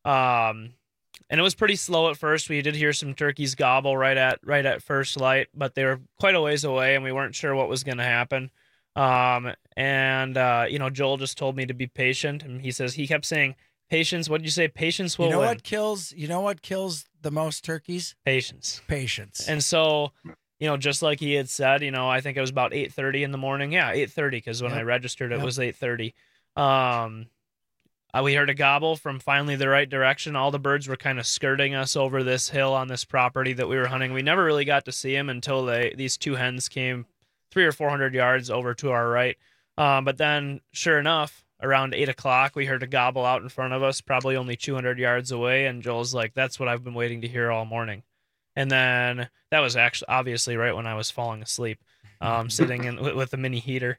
Um, And it was pretty slow at first. We did hear some turkeys gobble right at right at first light, but they were quite a ways away, and we weren't sure what was going to happen. Um, and uh, you know, Joel just told me to be patient, and he says he kept saying, "Patience." What did you say? Patience will You know win. what kills? You know what kills the most turkeys? Patience. Patience. And so, you know, just like he had said, you know, I think it was about eight thirty in the morning. Yeah, eight thirty, because when Yep. I registered, it Yep. was eight thirty. Um, uh, we heard a gobble from finally the right direction. All the birds were kind of skirting us over this hill on this property that we were hunting. We never really got to see them until they these two hens came three or four hundred yards over to our right. Um, but then, sure enough, around eight o'clock, we heard a gobble out in front of us, probably only two hundred yards away. And Joel's like, "That's what I've been waiting to hear all morning." And then that was actually obviously right when I was falling asleep, um, sitting in with, with a mini heater.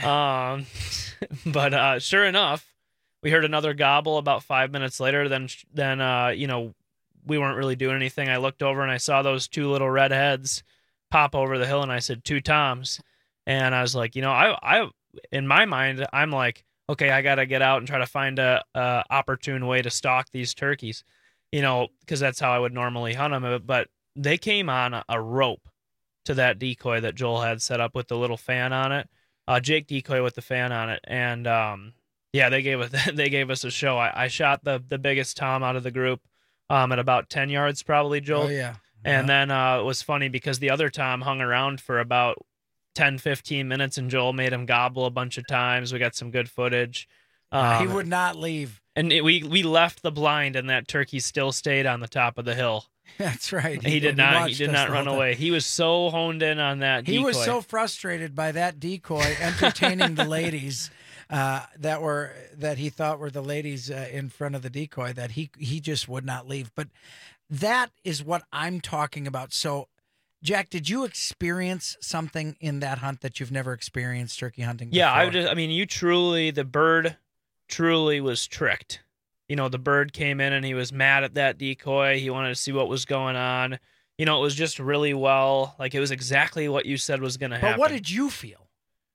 Um, but uh, sure enough, we heard another gobble about five minutes later. Then, then uh, you know, we weren't really doing anything. I looked over and I saw those two little red heads pop over the hill, and I said two toms. And I was like, you know, I, I, in my mind, I'm like, okay, I got to get out and try to find a, a opportune way to stalk these turkeys, you know, because that's how I would normally hunt them. But they came on a, a rope to that decoy that Joel had set up with the little fan on it, uh, Jake decoy with the fan on it. And, um, yeah, they gave us, they gave us a show. I, I shot the, the biggest tom out of the group, um, at about ten yards, probably, Joel. Oh, yeah. And yeah. then, uh, it was funny because the other tom hung around for about ten, fifteen minutes, and Joel made him gobble a bunch of times. We got some good footage. Um, he would not leave. And it, we, we left the blind, and that turkey still stayed on the top of the hill. That's right. He, he did not. He did not run time. away. He was so honed in on that. He decoy. was so frustrated by that decoy entertaining the ladies uh, that were that he thought were the ladies uh, in front of the decoy that he he just would not leave. But that is what I'm talking about. So, Jack, did you experience something in that hunt that you've never experienced turkey hunting before? Yeah, I just. I mean, you truly the bird truly was tricked. You know, the bird came in and he was mad at that decoy. He wanted to see what was going on. You know, it was just really well, like it was exactly what you said was going to happen. But what did you feel?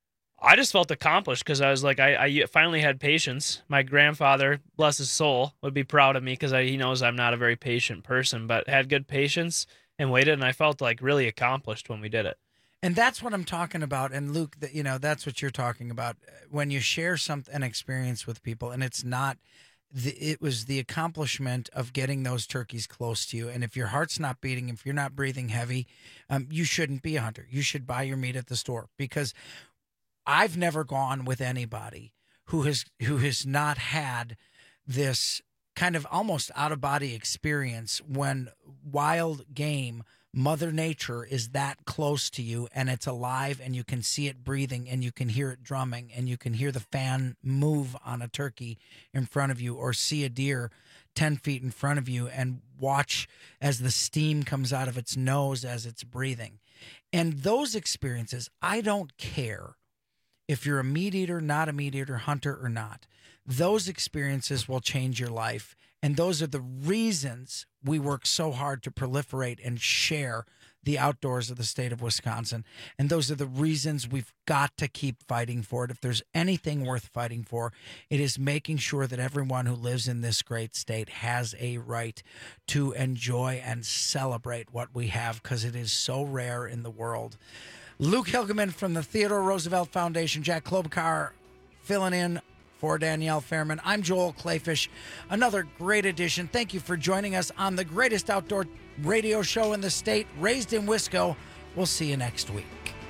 I just felt accomplished because I was like, I, I finally had patience. My grandfather, bless his soul, would be proud of me because he knows I'm not a very patient person, but had good patience and waited, and I felt like really accomplished when we did it. And that's what I'm talking about. And Luke, you know, that's what you're talking about when you share some an experience with people, and it's not. The, it was the accomplishment of getting those turkeys close to you. And if your heart's not beating, if you're not breathing heavy, um, you shouldn't be a hunter. You should buy your meat at the store, because I've never gone with anybody who has who has not had this kind of almost out-of-body experience when wild game, Mother Nature, is that close to you, and it's alive, and you can see it breathing, and you can hear it drumming, and you can hear the fan move on a turkey in front of you, or see a deer ten feet in front of you and watch as the steam comes out of its nose as it's breathing. And those experiences, I don't care if you're a meat eater, not a meat eater, hunter or not. Those experiences will change your life. And those are the reasons we work so hard to proliferate and share the outdoors of the state of Wisconsin. And those are the reasons we've got to keep fighting for it. If there's anything worth fighting for, it is making sure that everyone who lives in this great state has a right to enjoy and celebrate what we have, because it is so rare in the world. Luke Hilgeman from the Theodore Roosevelt Foundation, Jack Klobuchar filling in for Danielle Fairman. I'm Joel Clayfish. Another great edition. Thank you for joining us on the greatest outdoor radio show in the state, Raised in Wisco. We'll see you next week.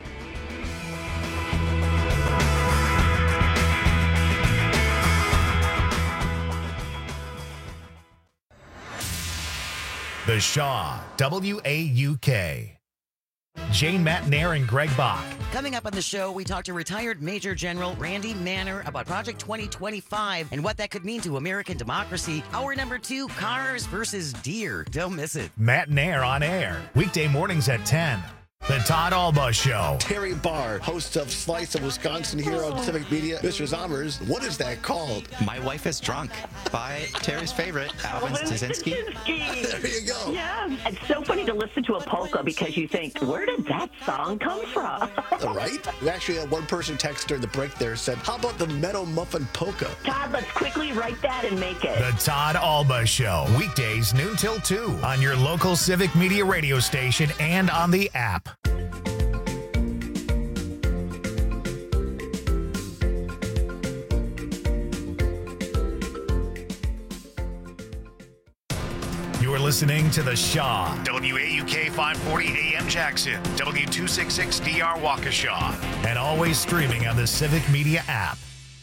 The Shaw, W A U K. Jane Matnair and Greg Bach. Coming up on the show, we talk to retired Major General Randy Manner about Project twenty twenty-five and what that could mean to American democracy. Hour number two, cars versus deer. Don't miss it. Matnair on air, weekday mornings at ten. The Todd Alba Show. Terry Barr, host of Slice of Wisconsin here on Civic Media. Mister Zommers, what is that called? My Wife is Drunk by Terry's favorite, Alvin Stasinski. There you go. Yeah, it's so funny to listen to a polka because you think, where did that song come from? Right? We actually had one person text during the break there said, how about the Meadow Muffin Polka? Todd, let's quickly write that and make it. The Todd Alba Show, weekdays noon till two on your local Civic Media radio station and on the app. You're listening to The Shaw, W A U K five forty A M Jackson, W two sixty-six D R Waukesha, and always streaming on the Civic Media app.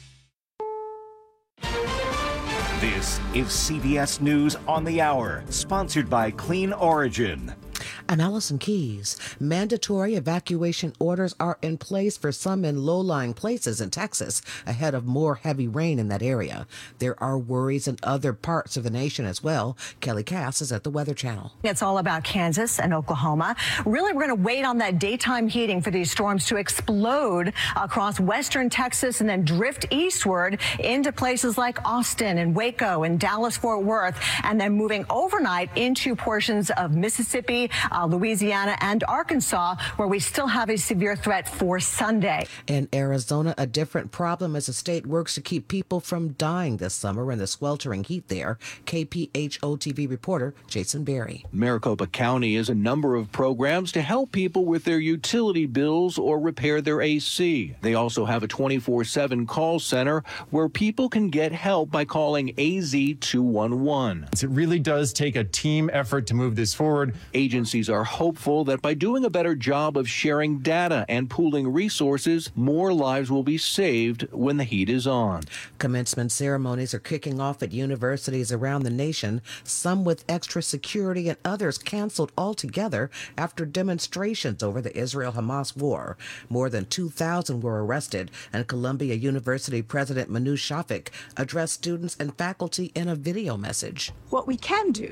This is C B S News on the Hour, sponsored by Clean Origin. I'm Allison Keys. Mandatory evacuation orders are in place for some in low-lying places in Texas ahead of more heavy rain in that area. There are worries in other parts of the nation as well. Kelly Cass is at the Weather Channel. It's all about Kansas and Oklahoma. Really, we're going to wait on that daytime heating for these storms to explode across western Texas and then drift eastward into places like Austin and Waco and Dallas-Fort Worth, and then moving overnight into portions of Mississippi, uh, Louisiana and Arkansas, where we still have a severe threat for Sunday. In Arizona, a different problem as the state works to keep people from dying this summer in the sweltering heat there. K P H O T V reporter Jason Berry. Maricopa County has a number of programs to help people with their utility bills or repair their A C. They also have a twenty-four seven call center where people can get help by calling A Z two one one. It really does take a team effort to move this forward. Agencies are hopeful that by doing a better job of sharing data and pooling resources, more lives will be saved when the heat is on. Commencement ceremonies are kicking off at universities around the nation, some with extra security and others canceled altogether after demonstrations over the Israel-Hamas war. More than two thousand were arrested, and Columbia University President Manu Shafik addressed students and faculty in a video message. What we can do